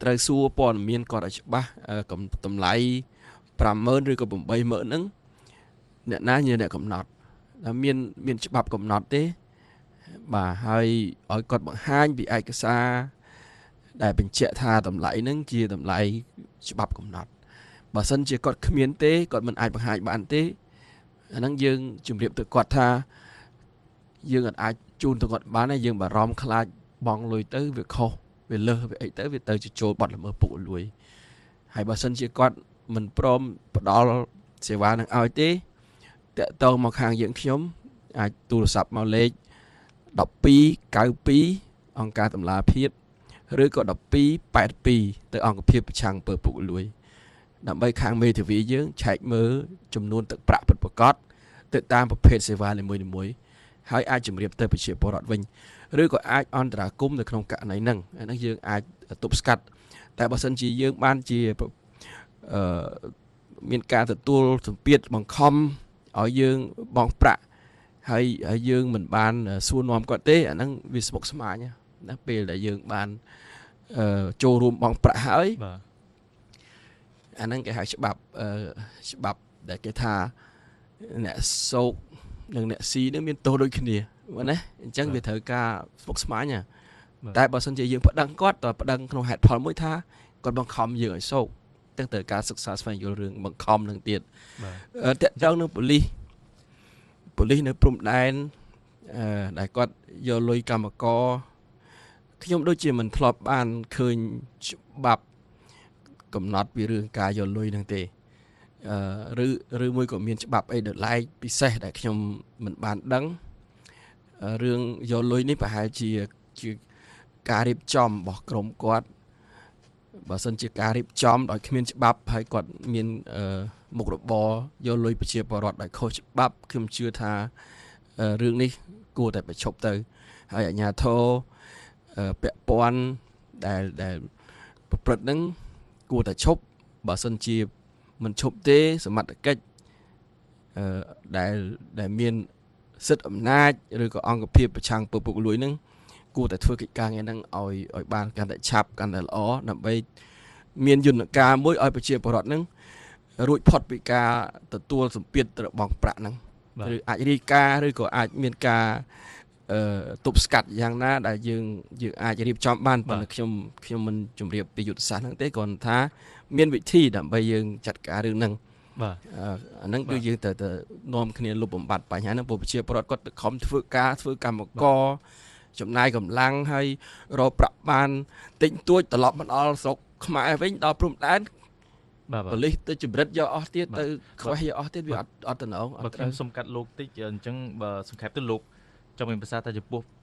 ត្រូវសួរព័ត៌មានគាត់ឲ្យច្បាស់តម្លៃប្រាំម៉ឺនឬក៏ប្រាំបីម៉ឺនហ្នឹងអ្នកណាជាអ្នកកំណត់តែមានមានច្បាប់កំណត់ទេបាទហើយឲ្យគាត់បង្ហាញពីឯកសារដែលបញ្ជាក់ថាតម្លៃហ្នឹងជាតម្លៃច្បាប់កំណត់បើសិនជាគាត់គ្មានទេគាត់មិនអាចបង្ហាញបានទេអាហ្នឹងយើងជម្រាបទៅគាត់ថាយើងអាចជូនទៅគាត់បានហើយយើងបារម្ភខ្លាចបងលុយទៅវាខុសវាលើសវាអីទៅវាទៅជាចូលបាត់ល្មើសពុករលួយហើយបើសិនជាគាត់មិនព្រមផ្ដល់សេវានឹងឲ្យទេតាក់ទងមកខាងយើងខ្ញុំអាចទូរស័ព្ទមកលេខmột hai chín haiអង្គការតម្លាភាពឬក៏một hai tám haiទៅអង្គភាពប្រឆាំងអំពើពុករលួយដើម្បីខាងមេធាវីយើងឆែកមើលចំនួនទឹកប្រាក់ពិតប្រាកដទៅតាមប្រភេទសេវានីមួយៗហើយអាចជម្រាបទៅប្រជាពលរដ្ឋវិញឬក៏អាចអន្តរាគមន៍នៅក្នុងករណីហ្នឹងអាហ្នឹងយើងអាចទប់ស្កាត់តែបើសិនជាយើងបានជាអឺមានការទទួលសម្ពាធបង្ខំឲ្យយើងបង់ប្រាក់ហើយហើយយើងមិនបានសួរនាំគាត់ទេអាហ្នឹងវាស្មុគស្មាញណាពេលដែលយើងបានអឺចូលរួមបង់ប្រាក់ហើយបាទអាហ្នឹងគេហៅច្បាប់អឺច្បាប់ដែលគេថាអ្នកសោកនិងអ្នកស៊ីនឹងមានទោសដូចគ្នាបាទណាអញ្ចឹងវាត្រូវការស្មុគស្មាញណាតែបើសិនជាយើងប្តឹងគាត់តើប្តឹងក្នុងហេតុផលមួយថាគាត់បង្ខំយើងឲ្យសោកទាំងទៅការសិក្សាស្វែងយល់រឿងបង្ខំនឹងទៀតបាទតើតើនឹងប៉ូលីសប៉ូលីសនៅព្រំដែនអឺដែលគាត់យកលុយកម្មករខ្ញុំដូចជាមិនធ្លាប់បានឃើញច្បាប់កំណត់ពីរឿងការយកលុយហ្នឹងទេអឺឬឬមួយក៏មានច្បាប់អីដែលឡែកពិសេសដែលខ្ញុំមិនបានដឹងរឿងយកលុយនេះប្រហែលជាជាការរៀបចំរបស់ក្រុមគាត់បើសិនជាការរៀបចំដោយគ្មានច្បាប់ហើយគាត់មានមុខរបរយកលុយប្រជាពលរដ្ឋដោយខុសច្បាប់ខ្ញុំជឿថារឿងនេះគួរតែបញ្ឈប់ទៅហើយអាជ្ញាធរពាក់ព័ន្ធដែលដែលប្រព្រឹត្តហ្នឹងគួរតែឈប់បើសិនជាមិនឈប់ទេសមត្ថកិច្ចអឺដែលដែលមានសិទ្ធិអំណាចឬក៏អង្គភាពប្រឆាំងពើពុករលួយហ្នឹងគួរតែធ្វើកិច្ចការងារហ្នឹងឲ្យឲ្យបានកាន់តែឆាប់កាន់តែល្អដើម្បីមានយន្តការមួយឲ្យប្រជាពលរដ្ឋហ្នឹងរួចផុតពីការទទួលសម្ពាធរបស់ប្រាក់ហ្នឹងឬអាចរាយការណ៍ឬក៏អាចមានការអឺទប់ស្កាត់យ៉ាងណាដែលយើងយើងអាចរៀបចំបានប៉ុន្តែខ្ញុំខ្ញុំមិនជម្រាបពីយុទ្ធសាស្ត្រហ្នឹងទេគ្រាន់ថាមានវិធីដើម្បីយើងចាត់ការរឿងហ្នឹងបាទអាហ្នឹងគឺយើងត្រូវតែនាំគ្នាលុបបំបត្តិបញ្ហាហ្នឹងព្រោះប្រជាពលរដ្ឋគាត់ខំធ្វើការធ្វើកម្មករចំណាយកម្លាំងហើយរកប្រាក់បានតិចតួចត្រឡប់មកដល់ស្រុកខ្មែរវិញដល់ព្រំដែនបាទប៉ូលីសទៅចម្រិតយកអស់ទៀតទៅខ្វះយកអស់ទៀតវាអត់អត់តំណងអត់ត្រូវសុំកាត់លោកតិចអញ្ចឹងបើសង្ខេបទៅលោកចង់មានភាសាថាចំពោះ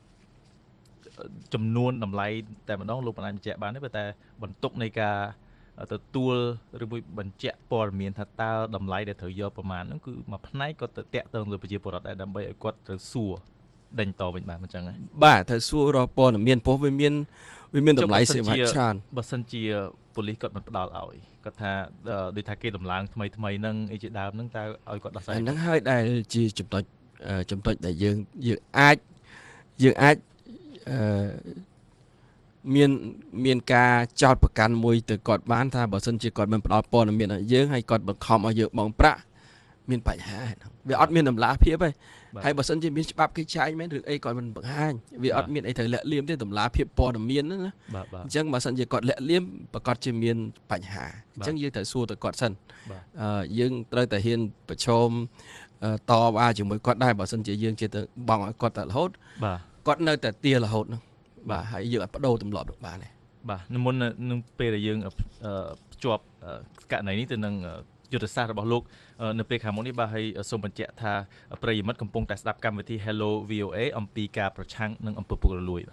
ចំនួនតម្លៃតែម្ដងលោកមិនអាចបញ្ជាក់បានទេតែបន្ទុកនៃការទទួលឬមួយបញ្ជាក់ព័ត៌មានថាតើតម្លៃដែលត្រូវយកប្រមាណហ្នឹងគឺមួយផ្នែកគាត់ទៅតាក់ទងលើប្រជាពលរដ្ឋដែរដើម្បីឲ្យគាត់ត្រូវសួរដេញតវិញបានអញ្ចឹងហ៎បាទត្រូវសួររកព័ត៌មានព្រោះវាមានវាមានតម្លៃសេវាច្រើនបើសិនជាប៉ូលីសគាត់មិនផ្ដល់ឲ្យគាត់ថាដូចថាគេដំឡើងថ្មីថ្មីហ្នឹងអីជាដើមហ្នឹងតើឲ្យគាត់ដោះស្រាយហ្នឹងហើយដែលជាចំណុចចំណុចដែលយើងយើងអាចយើងអាចអឺមានមានការចោទប្រកាន់មួយទៅគាត់បានថាបើសិនជាគាត់មិនផ្ដល់ព័ត៌មានឲ្យយើងហើយគាត់បង្ខំឲ្យយើងបង់ប្រាក់មានបញ្ហាហ្នឹងវាអត់មានតម្លាភាពទេហើយបើសិនជាមានច្បាប់គេចែងមែនឬអីគាត់មិនបង្ហាញវាអត់មានអីត្រូវលាក់លៀមទេតម្លាភាពព័ត៌មានហ្នឹងណាអញ្ចឹងបើសិនជាគាត់លាក់លៀមប្រកាសជាមានបញ្ហាអញ្ចឹងយើងត្រូវសួរទៅគាត់សិនអឺយើងត្រូវតែហ៊ានប្រឈមតវ៉ាជាមួយគាត់ដែរបើសិនជាយើងជាទៅបង់ឲ្យគាត់តែរហូតបាទគាត់នៅតែទាររហូតហ្នឹងបាទហើយយើងអាចបដូរទម្លាប់ទៅបានទេបាទមុននឹងពេលដែលយើងភ្ជាប់ករណីនេះទៅនឹងយុទ្ធសាស្ត្ររបស់លោកនៅពេលខាងមុខនេះបាទហើយសូមបញ្ជាក់ថាប្រិយមិត្តកំពុងតែស្ដាប់កម្មវិធី Hello វី អូ เอ អំពីការប្រឆាំងនឹងអំពើពុករលួយបាទ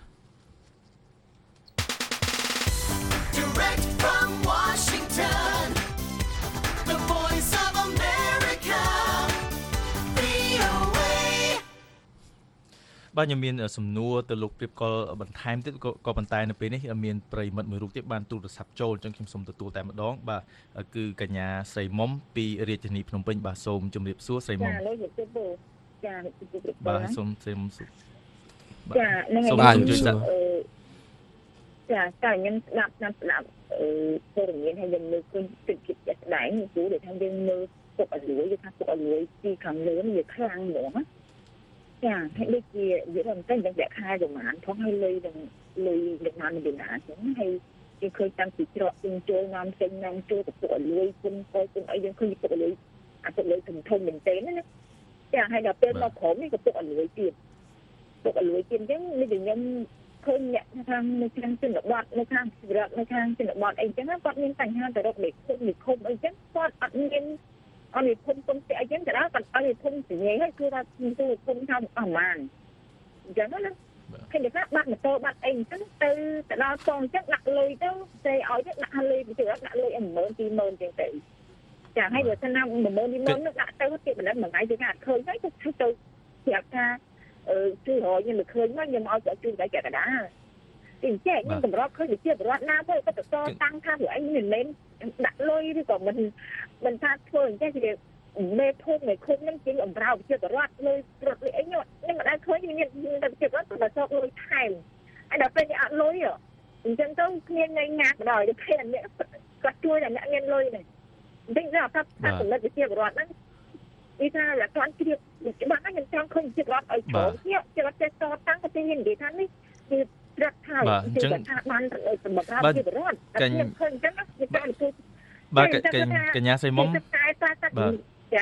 Direct from Washington The Voice of America វី អូ เอបាទខ្ញុំមានសំណួរទៅលោកព្រៀបកលបន្ថែមទៀតក៏ប៉ុន្តែនៅពេលនេះមានប្រិយមិត្តមួយរូបទៀតបានទូរស័ព្ទចូលអញ្ចឹងខ្ញុំសូមទទួលតែម្ដងបាទគឺកញ្ញាស្រីមុំពីរាជធានីភ្នំពេញបាទសូមជម្រាបសួរស្រីមុំចាលោកជម្រាបសួរចាលោកជម្រាបសួរបាទសូមស្រីមុំសួរចានឹងសូមជួយចាចាតែខ្ញុំស្ដាប់ស្ដាប់ស្ដាប់អឺព័ត៌មានហើយយើងមើលឃើញទឹកចិត្តជាក់ស្ដែងព្រោះដែលថាយើងមើលពុកអលួយគឺថាពុកអលួយពីខាងលើវាខ្លាំងហ្មងណាចាហើយដូចជាវាមិនតែតែខែប្រហែលផងហើយលុយនឹងលុយលក្ខណៈមានណាអញ្ចឹងហើយយើងឃើញតាំងពីច្រកជិញ្ចូលនាំចេញនាំចូលទៅពុកអលួយគុំកុយគុំអីយើងឃើញពុកអលួយអាពុកអលួយធំធំមែនទេណាចាហើយដល់ពេលមកក្រុមនេះក៏ពុកអលួយទៀតពុកអលួយទៀតអញ្ចឹងនេះខ្ញុំឃើញអ្នកខាងនៅខាងជនបទនៅខាងជីវរដ្ឋនៅខាងជនបទអីចឹងគាត់មានបញ្ហាទៅរកលេខឃុំលេខឃុំអីចឹងគាត់អត់មានអត់មានភូមិគុំស្អីចឹងក៏ដល់គាត់អត់មានភូមិសញ្ញាហើយគឺថាភូមិទៅភូមិថាអស់ម៉ានអញ្ចឹងណាឃើញថាបាត់ម៉ូតូបាត់អីអញ្ចឹងទៅទៅដល់ផងអញ្ចឹងដាក់លុយទៅទេឲ្យទៅដាក់លុយទៅដាក់លុយ10000 20000អញ្ចឹងទៅចាហើយបើថា10000 20000នោះដាក់ទៅទៀតបណ្ដឹងមួយថ្ងៃទៅថាអត់ឃើញហើយទៅទៅប្រាប់ថាអឺជួយរយខ្ញុំមិនឃើញមកខ្ញុំឲ្យទៅជួយតែកកដាទីចេះខ្ញុំតម្រូវឃើញវិជាបរដ្ឋណាទៅក៏តតតាំងថាព្រោះអីមិនមែនដាក់លុយឬក៏មិនមិនថាធ្វើអញ្ចឹងគេមេភូមិមេឃុំនឹងជាអំរៅវិជាបរដ្ឋលុយរត់លុយអីខ្ញុំខ្ញុំមិនដែលឃើញមានតែវិជាបរដ្ឋទៅសោកលុយថែមហើយដល់ពេលគេអត់លុយអញ្ចឹងទៅគ្មានញ៉ៃងាក់ដល់ទៅពេលអ្នកគាត់ជួយតែអ្នកមានលុយនេះអញ្ចឹងថាថាសម្រាប់វិជាបរដ្ឋហ្នឹងវាថាតែគាត់ជ្រាបច្បាស់ណាស់ខ្ញុំចង់ឃើញវិជាបរដ្ឋឲ្យចូលនេះជាបរដ្ឋចេះតតាំងទៅទីនិយាយថានេះគឺរដ្ឋថាគឺថាបានសម្រាប់វិជាបរដ្ឋតែខ្ញុំឃើញអញ្ចឹងណាវាចង់ទៅបាទកញ្ញាសីមុំចា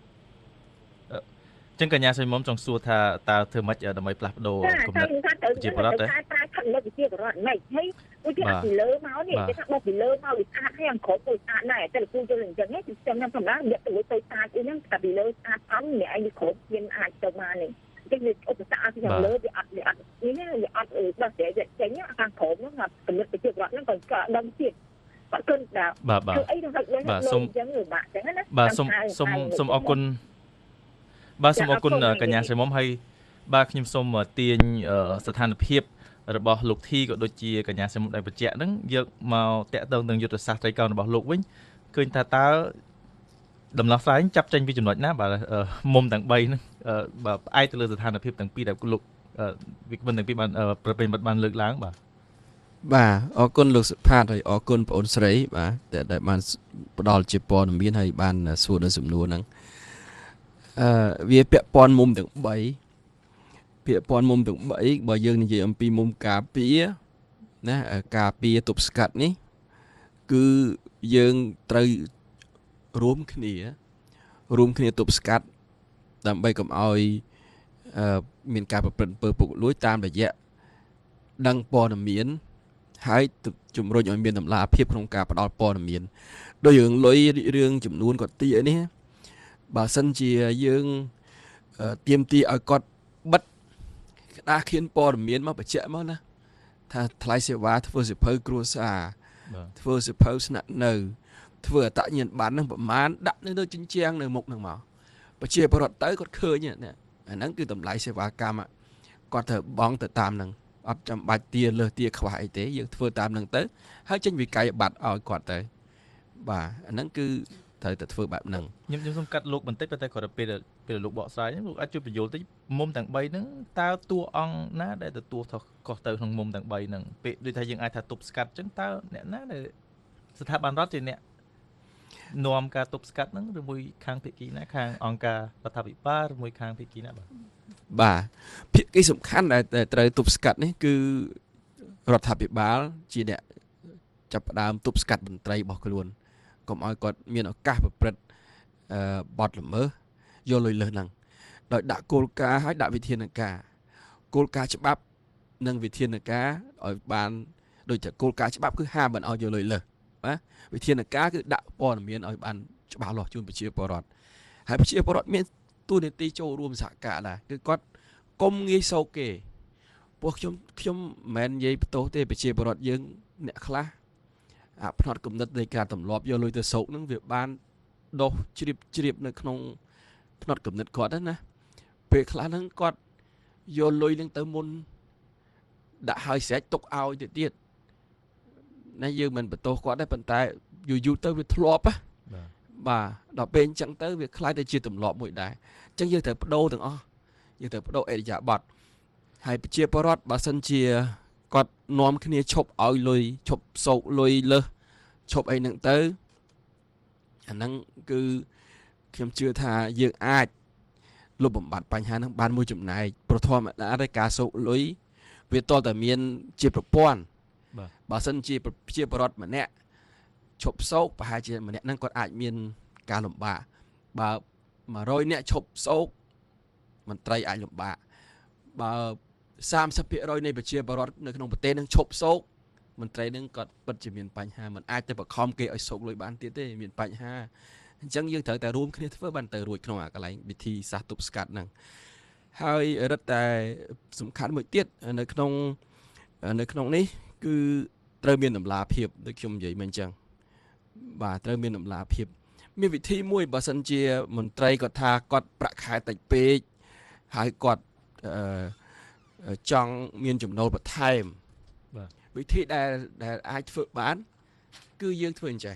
ចឹងកញ្ញាសីមុំចង់សួរថាតើធ្វើម៉េចដើម្បីផ្លាស់ប្ដូរគំនិតជាបរដ្ឋទេតែប្រើគំនិតវិជាបរដ្ឋមិនហើយដូចគេពីលើមកនេះគេថាបោះពីលើមកវាស្អាតហើយអង្គគ្រប់ទៅស្អាតដែរតែគូយល់អញ្ចឹងហ្នឹងខ្ញុំខ្ញុំសម្រាប់យកទៅទៅស្អាតអីហ្នឹងតែពីលើស្អាតអំអ្នកឯងគ្រប់មានអាចទៅបាននេះចឹងវាឧបសគ្គពីខាងលើវាអត់វាអត់នេះវាអត់ដោះស្រាយចេញខាងគ្រប់ហ្នឹងគំនិតវិជាបរដ្ឋហ្នឹងក៏ក៏ដឹងទៀតបាទគុណបាទបាទអីទៅហើយបាទសូមអញ្ចឹងបាទអញ្ចឹងណាបាទសូមសូមសូមអរគុណបាទសូមអរគុណកញ្ញាសីមុំហើយបាទខ្ញុំសូមទាញស្ថានភាពរបស់លោកធីក៏ដូចជាកញ្ញាសីមុំដែលបញ្ជាក់ហ្នឹងយកមកតាក់ទងនឹងយុទ្ធសាស្ត្រត្រីកោណរបស់លោកវិញឃើញថាតើដំណោះស្រាយចាប់ចេញពីចំណុចណាបាទមុំទាំង3ហ្នឹងបាទផ្អែកទៅលើស្ថានភាពទាំងពីរដែលលោកវិក្កាមទាំងពីរបានប្រពៃបានលើកឡើងបាទបាទអរគុណលោកសុផាតហើយអរគុណបងអូនស្រីបាទដែលបានផ្ដល់ជាព័ត៌មានហើយបានសួរនៅសំណួរហ្នឹងអឺវាពាក់ព័ន្ធមុំទាំង3ពាក់ព័ន្ធមុំទាំង3បើយើងនិយាយអំពីមុំការពារណាការពារទប់ស្កាត់នេះគឺយើងត្រូវរួមគ្នារួមគ្នាទប់ស្កាត់ដើម្បីកុំឲ្យអឺមានការប្រព្រឹត្តអំពើពុករលួយតាមរយៈដឹងព័ត៌មានហើយជំរុញឲ្យមានតម្លាភាពក្នុងការផ្ដល់ព័ត៌មានដោយរឿងលុយរឿងចំនួនគាត់ទានេះបើសិនជាយើងទៀមទាឲ្យគាត់បិទក្តារខៀនព័ត៌មានមកបញ្ជាក់មកណាថាថ្លៃសេវាធ្វើសិភៅគ្រួសារធ្វើសិភៅស្នាក់នៅធ្វើអត្តញ្ញាណប័ណ្ណហ្នឹងប្រមាណដាក់នៅលើជញ្ជាំងនៅមុខហ្នឹងមកប្រជាពលរដ្ឋទៅគាត់ឃើញណាអាហ្នឹងគឺតម្លៃសេវាកម្មគាត់ត្រូវបង់ទៅតាមហ្នឹងអត់ចាំបាច់ទាលើសទាខ្វះអីទេយើងធ្វើតាមហ្នឹងទៅហើយចេញវិក័យប័ត្រឲ្យគាត់ទៅបាទអាហ្នឹងគឺត្រូវតែធ្វើបែបហ្នឹងខ្ញុំខ្ញុំសូមកាត់លោកបន្តិចប៉ុន្តែគាត់ទៅពេលពេលលោកបកស្រាយហ្នឹងលោកអាចជួយបញ្យល់តិចមុំទាំង3ហ្នឹងតើតួអង្គណាដែលទទួលខុសទៅក្នុងមុំទាំង3ហ្នឹងពេលដូចថាយើងអាចថាទប់ស្កាត់អញ្ចឹងតើអ្នកណាដែលស្ថាប័នរដ្ឋជាអ្នកនាំការទប់ស្កាត់ហ្នឹងឬមួយខាងភាគីណាខាងអង្គការរដ្ឋាភិបាលឬមួយខាងភាគីណាបាទបាទភាគីសំខាន់ដែលត្រូវទប់ស្កាត់នេះគឺរដ្ឋាភិបាលជាអ្នកចាប់ផ្ដើមទប់ស្កាត់មន្ត្រីរបស់ខ្លួនកុំឲ្យគាត់មានឱកាសប្រព្រឹត្តអឺបទល្មើសយកលុយលើសហ្នឹងដោយដាក់គោលការណ៍ឲ្យដាក់វិធានការគោលការណ៍ច្បាប់និងវិធានការឲ្យបានដូចជាគោលការណ៍ច្បាប់គឺហាមមិនឲ្យយកលុយលើសបាទវិធានការគឺដាក់ព័ត៌មានឲ្យបានច្បាស់លាស់ជូនប្រជាពលរដ្ឋហើយប្រជាពលរដ្ឋមានទូនាទីចូលរួមសហការដែរគឺគាត់កុំងាយសោកគេពួកខ្ញុំខ្ញុំមិនមែននិយាយបន្ទោសទេប្រជាពលរដ្ឋយើងអ្នកខ្លះអាផ្នត់គំនិតនៃការទម្លាប់យកលុយទៅសោកហ្នឹងវាបានដុសជ្រាបជ្រាបនៅក្នុងផ្នត់គំនិតគាត់ណាពេលខ្លះហ្នឹងគាត់យកលុយហ្នឹងទៅមុនដាក់ឲ្យស្រេចទុកឲ្យទៅទៀតណាយើងមិនបន្ទោសគាត់ដែរប៉ុន្តែយូរយូរទៅវាធ្លាប់ណាបាទដល់ពេលអញ្ចឹងទៅវាខ្លាចទៅជាទម្លាប់មួយដែរអញ្ចឹងយើងត្រូវបដូរទាំងអស់យើងត្រូវបដូរអេរិយាប័ត្រហើយប្រជាពលរដ្ឋបើសិនជាគាត់នាំគ្នាឈប់ឲ្យលុយឈប់សោកលុយលើសឈប់អីហ្នឹងទៅអាហ្នឹងគឺខ្ញុំជឿថាយើងអាចលុបបំបត្តិបញ្ហាហ្នឹងបានមួយចំណែកប្រធមតាតែការសោកលុយវាតតែមានជាប្រព័ន្ធបាទបើសិនជាជាបរដ្ឋម្នាក់ឈប់សោកប្រហែលជាម្នាក់ហ្នឹងគាត់អាចមានការលំបាកបើ100នាក់ឈប់សោកមន្ត្រីអាចលំបាកបើសាមសិបភាគរយនៃប្រជាពលរដ្ឋនៅក្នុងប្រទេសនឹងឈប់សោកមន្ត្រីនឹងគាត់ពិតជាមានបញ្ហាមិនអាចទៅបខំគេឲ្យសោកលុយបានទៀតទេមានបញ្ហាអញ្ចឹងយើងត្រូវតែរួមគ្នាធ្វើបានទៅរួចក្នុងអាកន្លែងវិធីសាស្ត្រទប់ស្កាត់ហ្នឹងហើយរឹតតែសំខាន់មួយទៀតនៅក្នុងនៅក្នុងនេះគឺត្រូវមានតម្លាភាពដូចខ្ញុំនិយាយមិញអញ្ចឹងបាទត្រូវមានតម្លាភាពមានវិធីមួយបើសិនជាមន្ត្រីគាត់ថាគាត់ប្រាក់ខែតិចពេកហើយគាត់អឺចង់មានចំណូលបន្ថែមបាទវិធីដែលដែលអាចធ្វើបានគឺយើងធ្វើអញ្ចេះ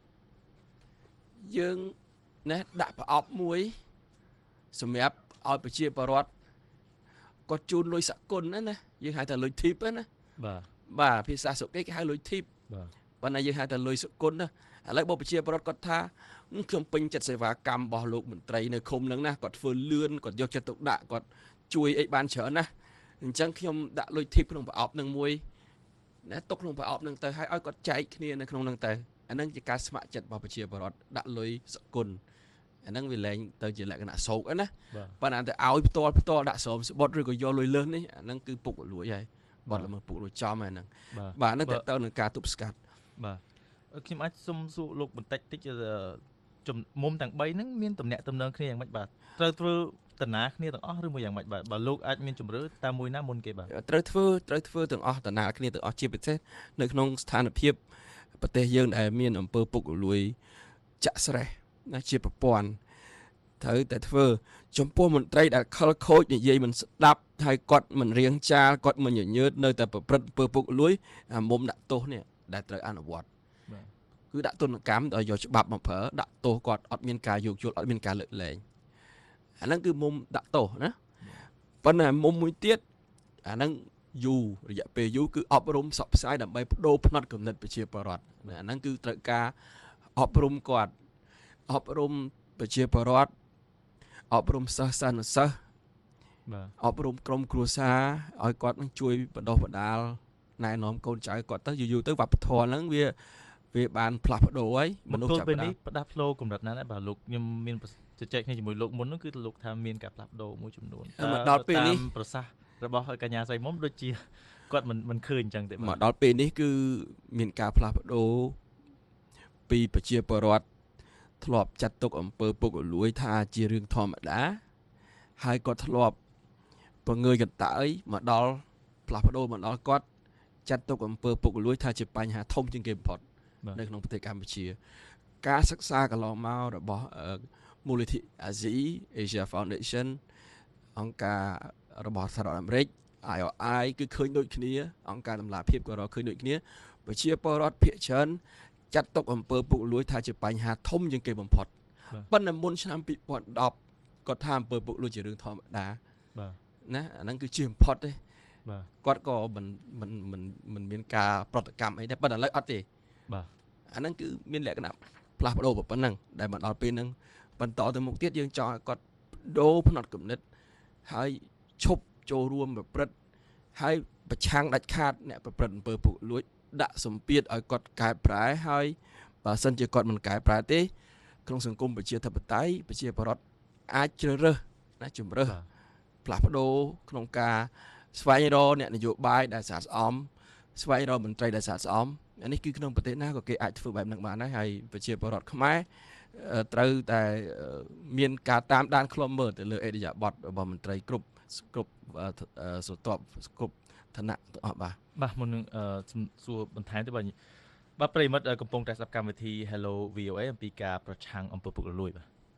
យើងណាដាក់ប្រអប់មួយសម្រាប់ឲ្យប្រជាពលរដ្ឋគាត់ជូនលុយសកលណាណាយើងហៅថាលុយធីបណាបាទបាទភាសាស្រុកគេគេហៅលុយធីបបាទប៉ុន្តែយើងហៅថាលុយសកលណាឥឡូវបើប្រជាពលរដ្ឋគាត់ថាខ្ញុំពេញចិត្តសេវាកម្មរបស់លោកមន្ត្រីនៅឃុំហ្នឹងណាគាត់ធ្វើលឿនគាត់យកចិត្តទុកដាក់គាត់ជួយអីបានច្រើនណាអញ្ចឹងខ្ញុំដាក់លុយធីបក្នុងប្រអប់ហ្នឹងមួយណាទុកក្នុងប្រអប់ហ្នឹងទៅហើយឲ្យគាត់ចែកគ្នានៅក្នុងហ្នឹងទៅអាហ្នឹងជាការស្ម័គ្រចិត្តរបស់ប្រជាពលរដ្ឋដាក់លុយសកលអាហ្នឹងវាលែងទៅជាលក្ខណៈសោកណាប៉ុន្តែទៅឲ្យផ្ទាល់ផ្ទាល់ដាក់ស្រោមស្បត់ឬក៏យកលុយលើសនេះអាហ្នឹងគឺពុករលួយហើយបាត់ល្មើសពុករលួយចំហើយហ្នឹងបាទហ្នឹងទៅទៅនឹងការទប់ស្កាត់បាទខ្ញុំអាចសុំសួរលោកបន្តិចតិចជំមុំទាំង3ហ្នឹងមានតំណែងតំណងគ្នាយ៉ាងម៉េចបាទត្រូវធ្វើតាណាគ្នាទាំងអស់ឬមួយយ៉ាងម៉េចបាទបើលោកអាចមានជំរឿតាមមួយណាមុនគេបាទត្រូវធ្វើត្រូវធ្វើទាំងអស់តាណាគ្នាទាំងអស់ជាពិសេសនៅក្នុងស្ថានភាពប្រទេសយើងដែលមានអំពើពុករលួយចាក់ស្រេះណាជាប្រព័ន្ធត្រូវតែធ្វើចំពោះមន្ត្រីដែលខលខូចនិយាយមិនស្ដាប់ហើយគាត់មិនរៀងចាលគាត់មិនញញើតនៅតែប្រព្រឹត្តអំពើពុករលួយអាមុំដាក់ទោសនេះដែលត្រូវអនុវត្តគឺដាក់ទណ្ឌកម្មដោយយកច្បាប់មកប្រើដាក់ទោសគាត់អត់មានការយោគយល់អត់មានការលើកលែងអាហ្នឹងគឺមុំដាក់ទោសណាប៉ុន្តែមុំមួយទៀតអាហ្នឹងយូររយៈពេលយូរគឺអប់រំសពផ្សាយដើម្បីបដូរផ្នត់គំនិតប្រជាពលរដ្ឋអាហ្នឹងគឺត្រូវការអប់រំគាត់អប់រំប្រជាពលរដ្ឋអប់រំសិស្សសានុសិស្សបាទអប់រំក្រុមគ្រួសារឲ្យគាត់នឹងជួយបណ្ដុះបណ្ដាលណែនាំកូនចៅគាត់ទៅយូរៗទៅវប្បធម៌ហ្នឹងវាវាបានផ្លាស់ប្ដូរហើយមនុស្សចាប់ពេលនេះផ្ដាស់ផ្លោកម្រិតណាស់ដែរបាទលោកខ្ញុំមានជជែកគ្នាជាមួយលោកមុនហ្នឹងគឺលោកថាមានការផ្លាស់ប្ដូរមួយចំនួនមកដល់ពេលនេះប្រសាសន៍របស់កញ្ញាស្រីមុំដូចជាគាត់មិនមិនឃើញអញ្ចឹងទេមកដល់ពេលនេះគឺមានការផ្លាស់ប្ដូរពីប្រជាពលរដ្ឋធ្លាប់ចាត់ទុកអំពើពុករលួយថាជារឿងធម្មតាហើយគាត់ធ្លាប់បង្ងើយកន្តើយមកដល់ផ្លាស់ប្ដូរមកដល់គាត់ចាត់ទុកអំពើពុករលួយថាជាបញ្ហាធំជាងគេបំផុតនៅក្នុងប្រទេសកម្ពុជាការសិក្សាកន្លងមករបស់មូលនិធិអាស៊ី Asia Foundation អង្គការរបស់សហរដ្ឋអាមេរិក I O I គឺឃើញដូចគ្នាអង្គការតម្លាភាពក៏រកឃើញដូចគ្នាប្រជាពលរដ្ឋភាគច្រើនចាត់ទុកអំពើពុករលួយថាជាបញ្ហាធំជាងគេបំផុតប៉ុន្តែមុនឆ្នាំពីរពាន់ដប់គាត់ថាអំពើពុករលួយជារឿងធម្មតាបាទណាអាហ្នឹងគឺជាបំផុតទេបាទគាត់ក៏មិនមិនមិនមិនមានការប្រតិកម្មអីដែរប៉ុន្តែឥឡូវអត់ទេបាទអាហ្នឹងគឺមានលក្ខណៈផ្លាស់ប្ដូរប៉ុណ្ណឹងដែលមកដល់ពេលហ្នឹងបន្តទៅមុខទៀតយើងចង់ឲ្យគាត់ដូរផ្នត់គំនិតហើយឈប់ចូលរួមប្រព្រឹត្តហើយប្រឆាំងដាច់ខាតអ្នកប្រព្រឹត្តអំពើពុករលួយដាក់សម្ពាធឲ្យគាត់កែប្រែហើយបើសិនជាគាត់មិនកែប្រែទេក្នុងសង្គមប្រជាធិបតេយ្យប្រជាពលរដ្ឋអាចជ្រើសរើសណាជំរើសផ្លាស់ប្ដូរក្នុងការស្វែងរកអ្នកនយោបាយដែលស្អាតស្អំស្វែងរកមន្ត្រីដែលស្អាតស្អំអានេះគឺក្នុងប្រទេសណាក៏គេអាចធ្វើបែបហ្នឹងបានដែរហើយប្រជាពលរដ្ឋខ្មែរត្រូវតែមានការតាមដានឃ្លាំមើលទៅលើអេរិយាបថរបស់មន្ត្រីគ្រប់គ្រប់ស្រទាប់គ្រប់ឋានៈទាំងអស់បាទបាទមុននឹងសួរបន្ថែមទៅបាទបាទប្រិមិត្តកំពុងតែស្ដាប់កម្មវិធី Hello វី អូ เอ អំពីការប្រឆាំងអំពើពុករលួយបាទ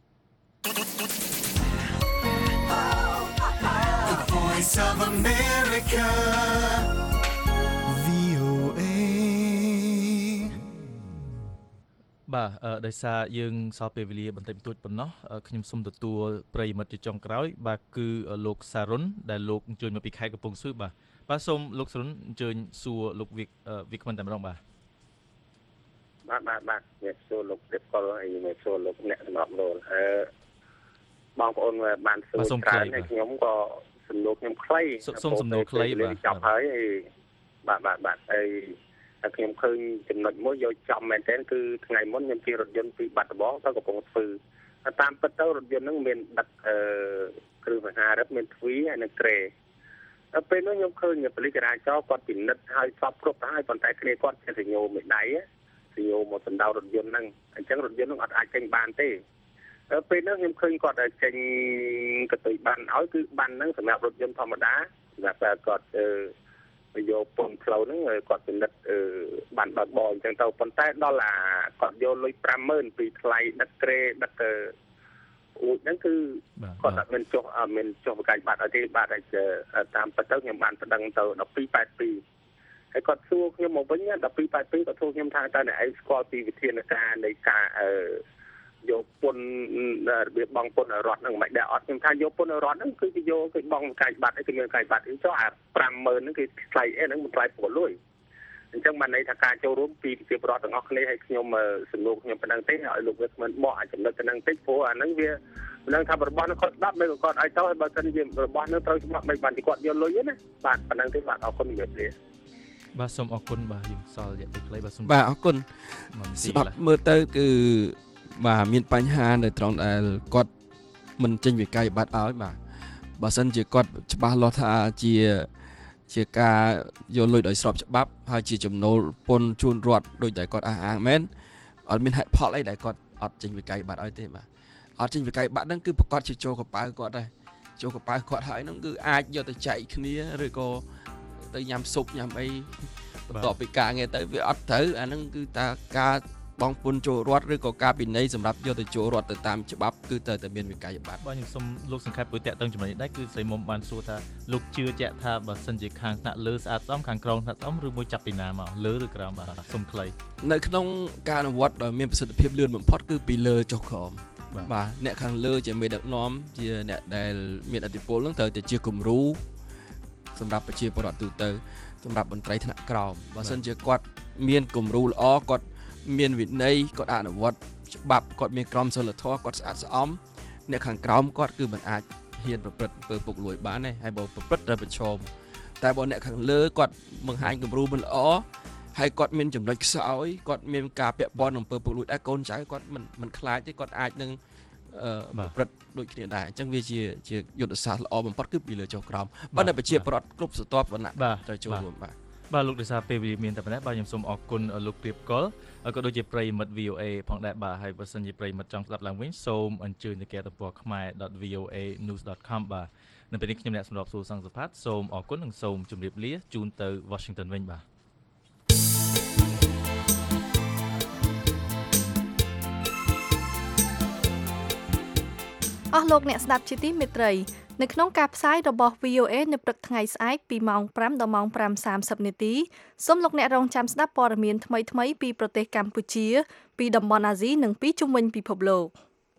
The Voice of America វី អូ เอបាទដោយសារយើងសល់ពេលវេលាបន្តិចបន្តួចប៉ុណ្ណោះខ្ញុំសូមទទួលប្រិយមិត្តជាចុងក្រោយបាទគឺលោកសារុនដែលលោកអញ្ជើញមកពីខេត្តកំពង់ស្ពឺបាទបាទសូមលោកសរុនអញ្ជើញសួរលោកវិកវិកមិនតែម្ដងបាទបាទបាទបាទអ្នកសួរលោកទេពកុលហើយអ្នកសួរលោកអ្នកសម្រាប់លោកអឺបងប្អូនបានសួរច្រើនហើយខ្ញុំក៏សំណួរខ្ញុំខ្លីសូមសំណួរខ្លីបាទចប់ហើយបាទបាទបាទហើយខ្ញុំឃើញចំណុចមួយយកចំមែនទែនគឺថ្ងៃមុនខ្ញុំជិះរថយន្តពីបាត់ដំបងទៅកំពង់ស្ពឺតាមពិតទៅរថយន្តហ្នឹងមានដឹកអឺគ្រឿងសង្ហារឹតមានទ្វីហើយនិងក្រេដល់ពេលនោះខ្ញុំឃើញប៉ូលីសចរាចរណ៍គាត់ពិនិត្យហើយសពគ្រប់ទៅហើយប៉ុន្តែគ្នាគាត់ចេះសញ្ញោមួយដៃសញ្ញោមកដណ្ដៅរថយន្តហ្នឹងអញ្ចឹងរថយន្តហ្នឹងអត់អាចចេញបានទេដល់ពេលនោះខ្ញុំឃើញគាត់ចេញកតុយបានឲ្យគឺបានហ្នឹងសម្រាប់រថយន្តធម្មតាសម្រាប់តែគាត់អឺយកពន្ធផ្លូវហ្នឹងគាត់ពិនិត្យបានបើកបរអញ្ចឹងទៅប៉ុន្តែដល់អាគាត់យកលុយ ប្រាំម៉ឺន ពីថ្លៃដឹកក្រេដឹកអ៊ូហ្នឹងគឺគាត់អត់មានចុះអត់មានចុះប្រកាសបាត់ឲ្យទេបាទហើយតាមពិតទៅខ្ញុំបានប្តឹងទៅដប់ពីរប៉ែតពីរហើយគាត់សួរខ្ញុំមកវិញដប់ពីរប៉ែតពីរគាត់សួរខ្ញុំថាតើអ្នកឯងស្គាល់ពីវិធានការនៃការអឺយកពន្ធរបៀបបងពន្ធរដ្ឋហ្នឹងមិនដែរអត់ខ្ញុំថាយកពន្ធរដ្ឋហ្នឹងគឺគេយកគេបងកាយបាត់ឯគេមានកាយបាត់អីចុះអា ប្រាំម៉ឺន ហ្នឹងគេថ្លៃអីហ្នឹងមិនថ្លៃពលលុយអញ្ចឹងបានន័យថាការចូលរួមពីប្រជាពលរដ្ឋទាំងអស់គ្នាឲ្យខ្ញុំសំណួរខ្ញុំប៉ុណ្ណឹងទេឲ្យលោកវិទ្យាមិនបកអាចចំណុចប៉ុណ្ណឹងតិចព្រោះអាហ្នឹងវាមិនដឹងថារបស់ហ្នឹងគាត់ស្ដាប់មិនក៏គាត់ឲ្យទៅហើយបើសិនជារបស់ហ្នឹងត្រូវច្បាប់មិនបានទីគាត់យកលុយទេណាបាទប៉ុណ្ណឹងទេបាទអរគុណជំរាបលាបាទសូមអរគុណបាទយើងសល់រយៈពេលខ្លីបាទសូមបាទអរគុណស្ដាប់មើលទៅគឺបាទមានបញ្ហានៅត្រង់ដែលគាត់មិនចេញវិក័យប័ត្រឲ្យបាទបើសិនជាគាត់ច្បាស់លាស់ថាជាជាការយកលុយដោយស្របច្បាប់ហើយជាចំណូលពន្ធជូនរដ្ឋដោយតែគាត់អះអាងមែនអត់មានហេតុផលអីដែលគាត់អត់ចេញវិក័យប័ត្រឲ្យទេបាទអត់ចេញវិក័យប័ត្រហ្នឹងគឺប្រកាសជាចូលកប៉ៅគាត់ដែរចូលកប៉ៅគាត់ហើយហ្នឹងគឺអាចយកទៅចែកគ្នាឬក៏ទៅញ៉ាំស៊ុបញ៉ាំអីបន្ទាប់ពីការងារទៅវាអត់ត្រូវអាហ្នឹងគឺតាការបងពុនចូលរដ្ឋឬក៏ការពិន័យសម្រាប់យកទៅចូលរដ្ឋទៅតាមច្បាប់គឺត្រូវតែមានវិក័យប័ត្របាទខ្ញុំសូមលោកសង្ខេបព្រោះតាក់ទងចំណុចនេះដែរគឺស្រីមុំបានសួរថាលោកជឿជាក់ថាបើសិនជាខាងថ្នាក់លើស្អាតស្អំខាងក្រោមស្អាតស្អំឬមួយចាប់ពីណាមកលើឬក្រោមបាទសូមខ្លីនៅក្នុងការអនុវត្តដោយមានប្រសិទ្ធភាពលឿនបំផុតគឺពីលើចុះក្រោមបាទអ្នកខាងលើជាមេដឹកនាំជាអ្នកដែលមានឥទ្ធិពលនឹងត្រូវតែជាគំរូសម្រាប់ប្រជាពលរដ្ឋទូទៅសម្រាប់មន្ត្រីថ្នាក់ក្រោមបើសិនជាគាត់មានគំរូល្អគាត់មានវិន័យគាត់អនុវត្តច្បាប់គាត់មានក្រមសីលធម៌គាត់ស្អាតស្អំអ្នកខាងក្រោមគាត់គឺមិនអាចហ៊ានប្រព្រឹត្តធ្វើពុករលួយបានទេហើយបើប្រព្រឹត្តត្រូវប្រឈមតែបើអ្នកខាងលើគាត់បង្ហាញគំរូមិនល្អហើយគាត់មានចំណុចខ្សោយគាត់មានការពាក់ព័ន្ធនឹងអំពើពុករលួយដែរកូនចៅគាត់មិនមិនខ្លាចទេគាត់អាចនឹងប្រព្រឹត្តដូចគ្នាដែរអញ្ចឹងវាជាជាយុទ្ធសាស្ត្រល្អបំផុតគឺពីលើចុះក្រោមបើនៅប្រជាពលរដ្ឋគ្រប់ស្រទាប់វណ្ណៈត្រូវចូលរួមបាទបាទលោកដោយសារពេលវេលាមានតែប៉ុណ្ណេះបាទខ្ញុំសូមអរគុណលោកព្រៀបកុលក៏ដូចជាប្រិយមិត្ត វី អូ អេ ផងដែរបាទហើយបើសិនជាប្រិយមិត្តចង់ស្ដាប់ឡើងវិញសូមអញ្ជើញទៅគេទំព័រ ខ្មែរ ដត វី អូ អេ ញូស ដត com បាទនៅពេលនេះខ្ញុំអ្នកសម្របសួរសង្សុផាតសូមអរគុណនិងសូមជម្រាបលាជូនទៅ Washington វិញបាទអស់លោកអ្នកស្ដាប់ជាទីមេត្រីនៅក្នុងការផ្សាយរបស់ វី អូ អេ នៅព្រឹកថ្ងៃស្អែកពីម៉ោងប្រាំដល់ម៉ោងប្រាំសាមសិបនាទីសូមលោកអ្នករងចាំស្ដាប់ព័ត៌មានថ្មីៗពីប្រទេសកម្ពុជាពីតំបន់អាស៊ីនិងពីជុំវិញពិភពលោក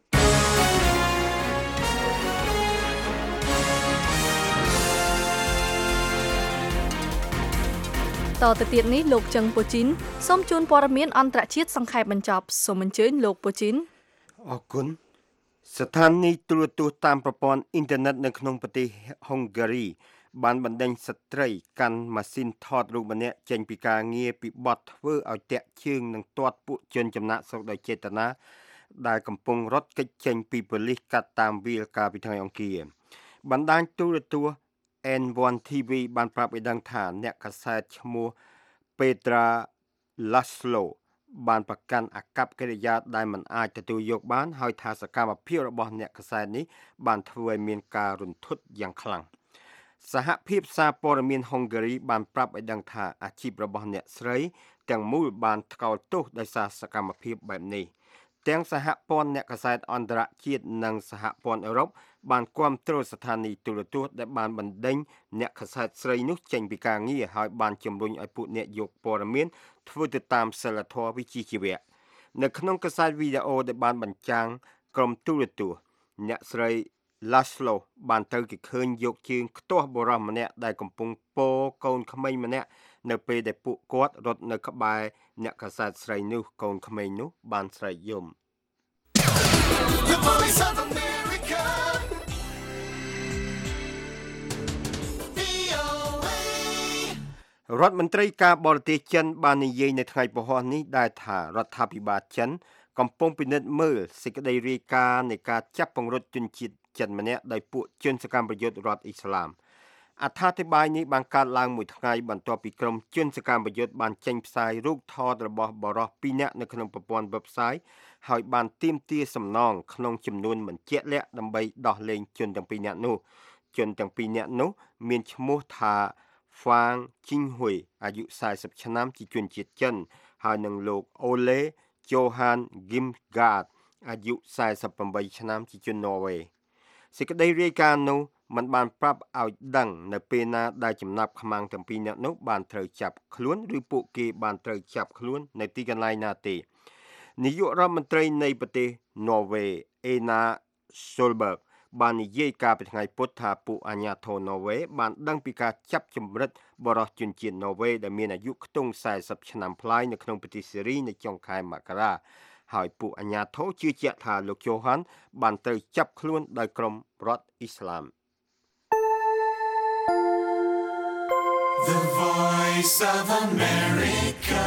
តទៅទៀតនេះលោកចឹងពូជីនសូមជូនព័ត៌មានអន្តរជាតិសង្ខេបបញ្ចប់សូមអញ្ជើញលោកពូជីនអរគុណស្ថានីយ៍ទូរទស្សន៍តាមប្រព័ន្ធអ៊ីនធឺណិតនៅក្នុងប្រទេសហុងហ្គារីបានបណ្ដេញស្ត្រីកាន់ម៉ាស៊ីនថតរូបម្នាក់ចេញពីការងារពីបទធ្វើឲ្យតាក់ជើងនិងទាត់ពួកជនចំណាក់ស្រុកដោយចេតនាដែលកំពុងរត់គេចចេញពីប៉ូលីសកាត់តាមវាលកាលពីថ្ងៃអង្គារបណ្ដាញទូរទស្សន៍ អេន វ៉ាន់ ទី វី បានប្រាប់ឲ្យដឹងថាអ្នកកាសែតឈ្មោះ Petra Laszloបានប្រកាន់អាកប្បកិរិយាដែលមិនអាចទទួលយកបានហើយថាសកម្មភាពរបស់អ្នកកាសែតនេះបានធ្វើឲ្យមានការរន្ធត់យ៉ាងខ្លាំងសហភាពសារព័ត៌មានហុងហ្គារីបានប្រាប់ឲ្យដឹងថាអាជីពរបស់អ្នកស្រីទាំងមូលបានថ្កោលទោសដោយសារសកម្មភាពបែបនេះទាំងសហព័ន្ធអ្នកកាសែតអន្តរជាតិនិងសហព័ន្ធអឺរ៉ុបបានគាំទ្រស្ថានីយ៍ទូរទស្សន៍ដែលបានបណ្ដេញអ្នកកាសែតស្រីនោះចេញពីការងារហើយបានជំរុញឲ្យពួកអ្នកយកព័ត៌មានធ្វើទៅតាមសីលធម៌វិជ្ជាជីវៈនៅក្នុងកាសែតវីដេអូដែលបានបញ្ចាំងក្រុមទូរទស្សន៍អ្នកស្រី Laszlo បានទៅគេឃើញយកជើងខ្ទាស់បុរសម្នាក់ដែលកំពុងពោកូនក្មេងម្នាក់នៅពេលដែលពួកគាត់រត់នៅក្បែរអ្នកកាសែតស្រីនោះកូនក្មេងនោះបានស្រែកយំ The Voice of America រដ្ឋមន្ត្រីការបរទេសចិនបាននិយាយនៅថ្ងៃពហុនេះដែរថារដ្ឋាភិបាលចិនកំពុងពិនិត្យមើលសេចក្តីរាយការណ៍នៃការចាប់ពង្រត់ជនជាតិចិនម្នាក់ដោយពួកជនសកម្មប្រយុទ្ធរដ្ឋអ៊ីស្លាមអត្ថាធិប្បាយនេះបានកើតឡើងមួយថ្ងៃបន្ទាប់ពីក្រុមជនសកម្មប្រយុទ្ធបានចេញផ្សាយរូបថតរបស់បរិសុទ្ធពីរនាក់នៅក្នុងប្រព័ន្ធ website ហើយបានទាមទារសំណងក្នុងចំនួនមិនជាក់លាក់ដើម្បីដោះលែងជនទាំងពីរនាក់នោះជនទាំងពីរនាក់នោះមានឈ្មោះថា Fang Jinghui អាយុสี่สิบឆ្នាំជាជនជាតិចិនហើយនិងលោក Ole Johan Gimgard អាយុสี่สิบแปดឆ្នាំជាជនន័រវេសេចក្តីរាយការណ៍នោះมันបានប្រាប់ឲ្យដឹងនៅពេលណាដែលចំណាប់ខ្មាំងទាំងពីរនាក់នោះបានត្រូវចាប់ខ្លួនឬពួកគេបានត្រូវចាប់ខ្លួននៅទីកន្លែងណាទេនាយករដ្ឋមន្ត្រីនៃប្រទេសន័រវេ Erna Solberg បាននិយាយកាលពីថ្ងៃពុធថាពួកអាជ្ញាធរន័រវេបានដឹងពីការចាប់ចម្រិតបរិសុទ្ធជនជាតិន័រវេដែលមានអាយុខ្ទង់สี่สิบឆ្នាំប្លាយនៅក្នុងប្រទេសសេរីនៅចុងខែមករាហើយពួកអាជ្ញាធរជឿជាក់ថាលោកជូហានបានត្រូវចាប់ខ្លួនដោយក្រុមរដ្ឋអ៊ីស្លាម The Voice of America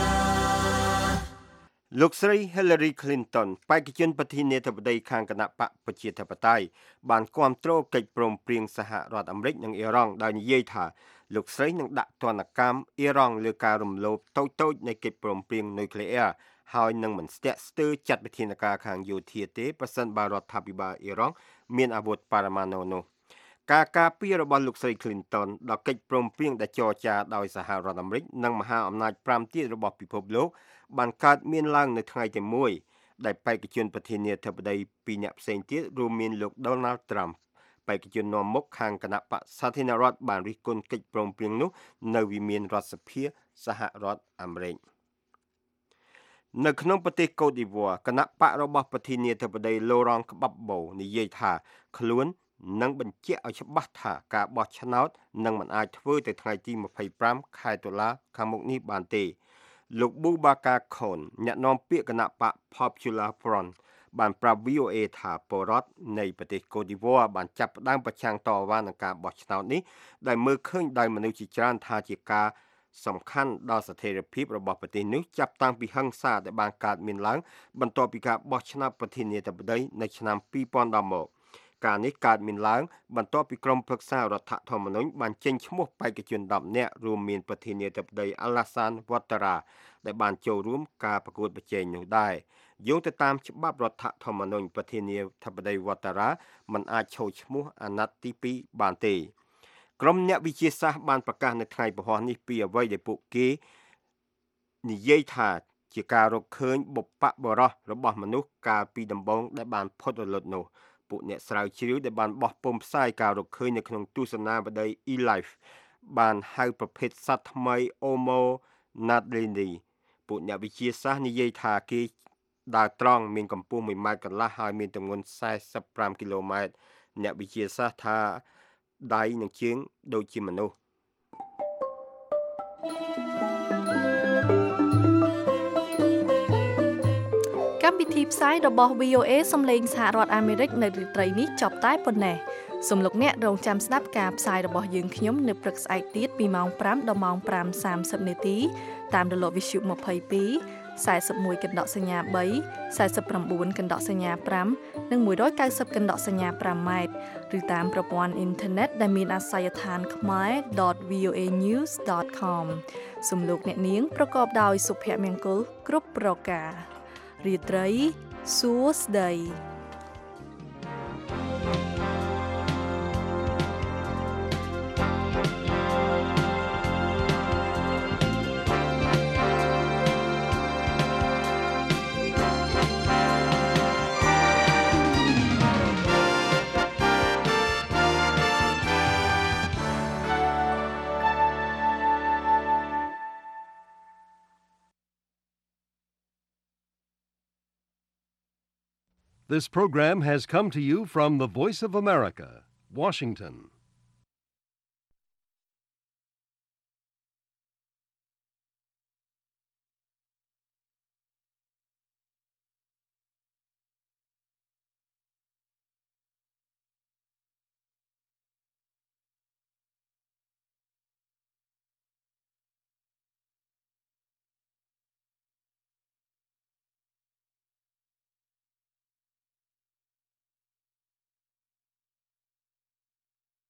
លោកស្រី Hillary Clinton បេក្ខជនប្រធានាធិបតីខាងគណៈបកប្រជាធិបតេយ្យបានគាំទ្រកិច្ចព្រមព្រៀងសហរដ្ឋអាមេរិកនិងអ៊ីរ៉ង់ដោយនិយាយថាលោកស្រីនឹងដាក់ទណ្ឌកម្មអ៊ីរ៉ង់លើការរំលោភតូចៗនៃកិច្ចព្រមព្រៀងនុយក្លេអ៊ែរហើយនឹងមិនស្ទាក់ស្ទើរចាត់វិធានការខាងយោធាទេប្រសិនបើរដ្ឋាភិបាលអ៊ីរ៉ង់មានអាវុធបរមាណូនោះការការពាររបស់លោកស្រី Clinton ដល់កិច្ចព្រមព្រៀងដែលចរចាដោយសហរដ្ឋអាមេរិកនិងមហាអំណាចប្រាំទៀតរបស់ពិភពលោកបានកើតមានឡើងនៅថ្ងៃទីមួយដែលបេក្ខជនប្រធានាធិបតីពីរនាក់ផ្សេងទៀតរួមមានលោក Donald Trump បេក្ខជននាំមុខខាងគណៈបក្សសាធារណរដ្ឋបានរិះគន់កិច្ចព្រមព្រៀងនោះនៅវិមានរដ្ឋសភាសហរដ្ឋអាមេរិកនៅក្នុងប្រទេសកូតឌីវ៉ាគណៈបករបស់ប្រធានាធិបតី Laurent Gbagbo និយាយថាខ្លួននឹងបញ្ជាក់ឲ្យច្បាស់ថាការបោះឆ្នោតនឹងមិនអាចធ្វើទៅថ្ងៃទីยี่สิบห้าខែតុលាខាងមុខនេះបានទេលោក Boubacar Khone អ្នកនាំពាក្យគណៈបក Popular Front បានប្រាប់ วี โอ เอ ថាពលរដ្ឋនៃប្រទេសកូតឌីវ៉ាបានចាប់ផ្ដើមប្រឆាំងតវ៉ានឹងការបោះឆ្នោតនេះដែលមើលឃើញដោយមនុស្សជាច្រើនថាជាការសំខាន់ដល់ស្ថិរភាពរបស់ប្រទេសនេះចាប់តាំងពីហិង្សាដែលបានកើតមានឡើងបន្ទាប់ពីការបោះឆ្នោតប្រធានាធិបតីនៅឆ្នាំពីរពាន់ដល់មកការនេះកើតមានឡើងបន្ទាប់ពីក្រុមប្រឹក្សារដ្ឋធម្មនុញ្ញបានចេញឈ្មោះបេក្ខជនដប់នាក់រួមមានប្រធានាធិបតី Alassane Ouattara ដែលបានចូលរួមការប្រកួតប្រជែងនោះដែរយោងទៅតាមច្បាប់រដ្ឋធម្មនុញ្ញប្រធានាធិបតី Ouattara មិនអាចឈរឈ្មោះអាណត្តិទីពីរបានទេក្រុមអ្នកវិទ្យាសាស្ត្របានប្រកាសនៅថ្ងៃពហុនេះពីអ្វីដែលពួកគេនិយាយថាជាការរកឃើញបុព្វបុរសរបស់មនុស្សកាលពីដំបូងដែលបានផុតរលត់នោះពួកអ្នកស្រាវជ្រាវដែលបានបោះពុម្ពផ្សាយការរកឃើញនៅក្នុងទស្សនាវដ្តី eLife បានហៅប្រភេទសត្វថ្មី Homo naledi ពួកអ្នកវិទ្យាសាស្ត្រនិយាយថាគេដើរត្រង់មានកម្ពស់មួយម៉ែត្រកន្លះហើយមានទម្ងន់สี่สิบห้าគីឡូម៉ែត្រអ្នកវិទ្យាសាស្ត្រថាដៃនិងជើងដូចជាមនុស្សកម្មវិធីផ្សាយរបស់ វី អូ เอ សំឡេងសហរដ្ឋអាមេរិកនៅរាត្រីនេះចប់តែប៉ុណ្ណេះសូមលោកអ្នករងចាំស្ដាប់ការផ្សាយរបស់យើងខ្ញុំនៅព្រឹកស្អែកទៀតពីម៉ោងfiveដល់ម៉ោងfiveសាមសិបនាទីតាមរលកវិទ្យុยี่สิบtwo 41កណ្ដកសញ្ញាthree forty-nineកណ្ដកសញ្ញាfiveនិងone ninetyកណ្ដកសញ្ញាfiveម៉ែត្រឬតាមប្រព័ន្ធអ៊ីនធឺណិតដែលមានអាសយដ្ឋាន khmae dot v o a news dot com សូមលោកអ្នកនាងប្រកបដោយសុភមង្គលគ្រប់ប្រការរាត្រីសួស្តី This program has come to you from the Voice of America, Washington.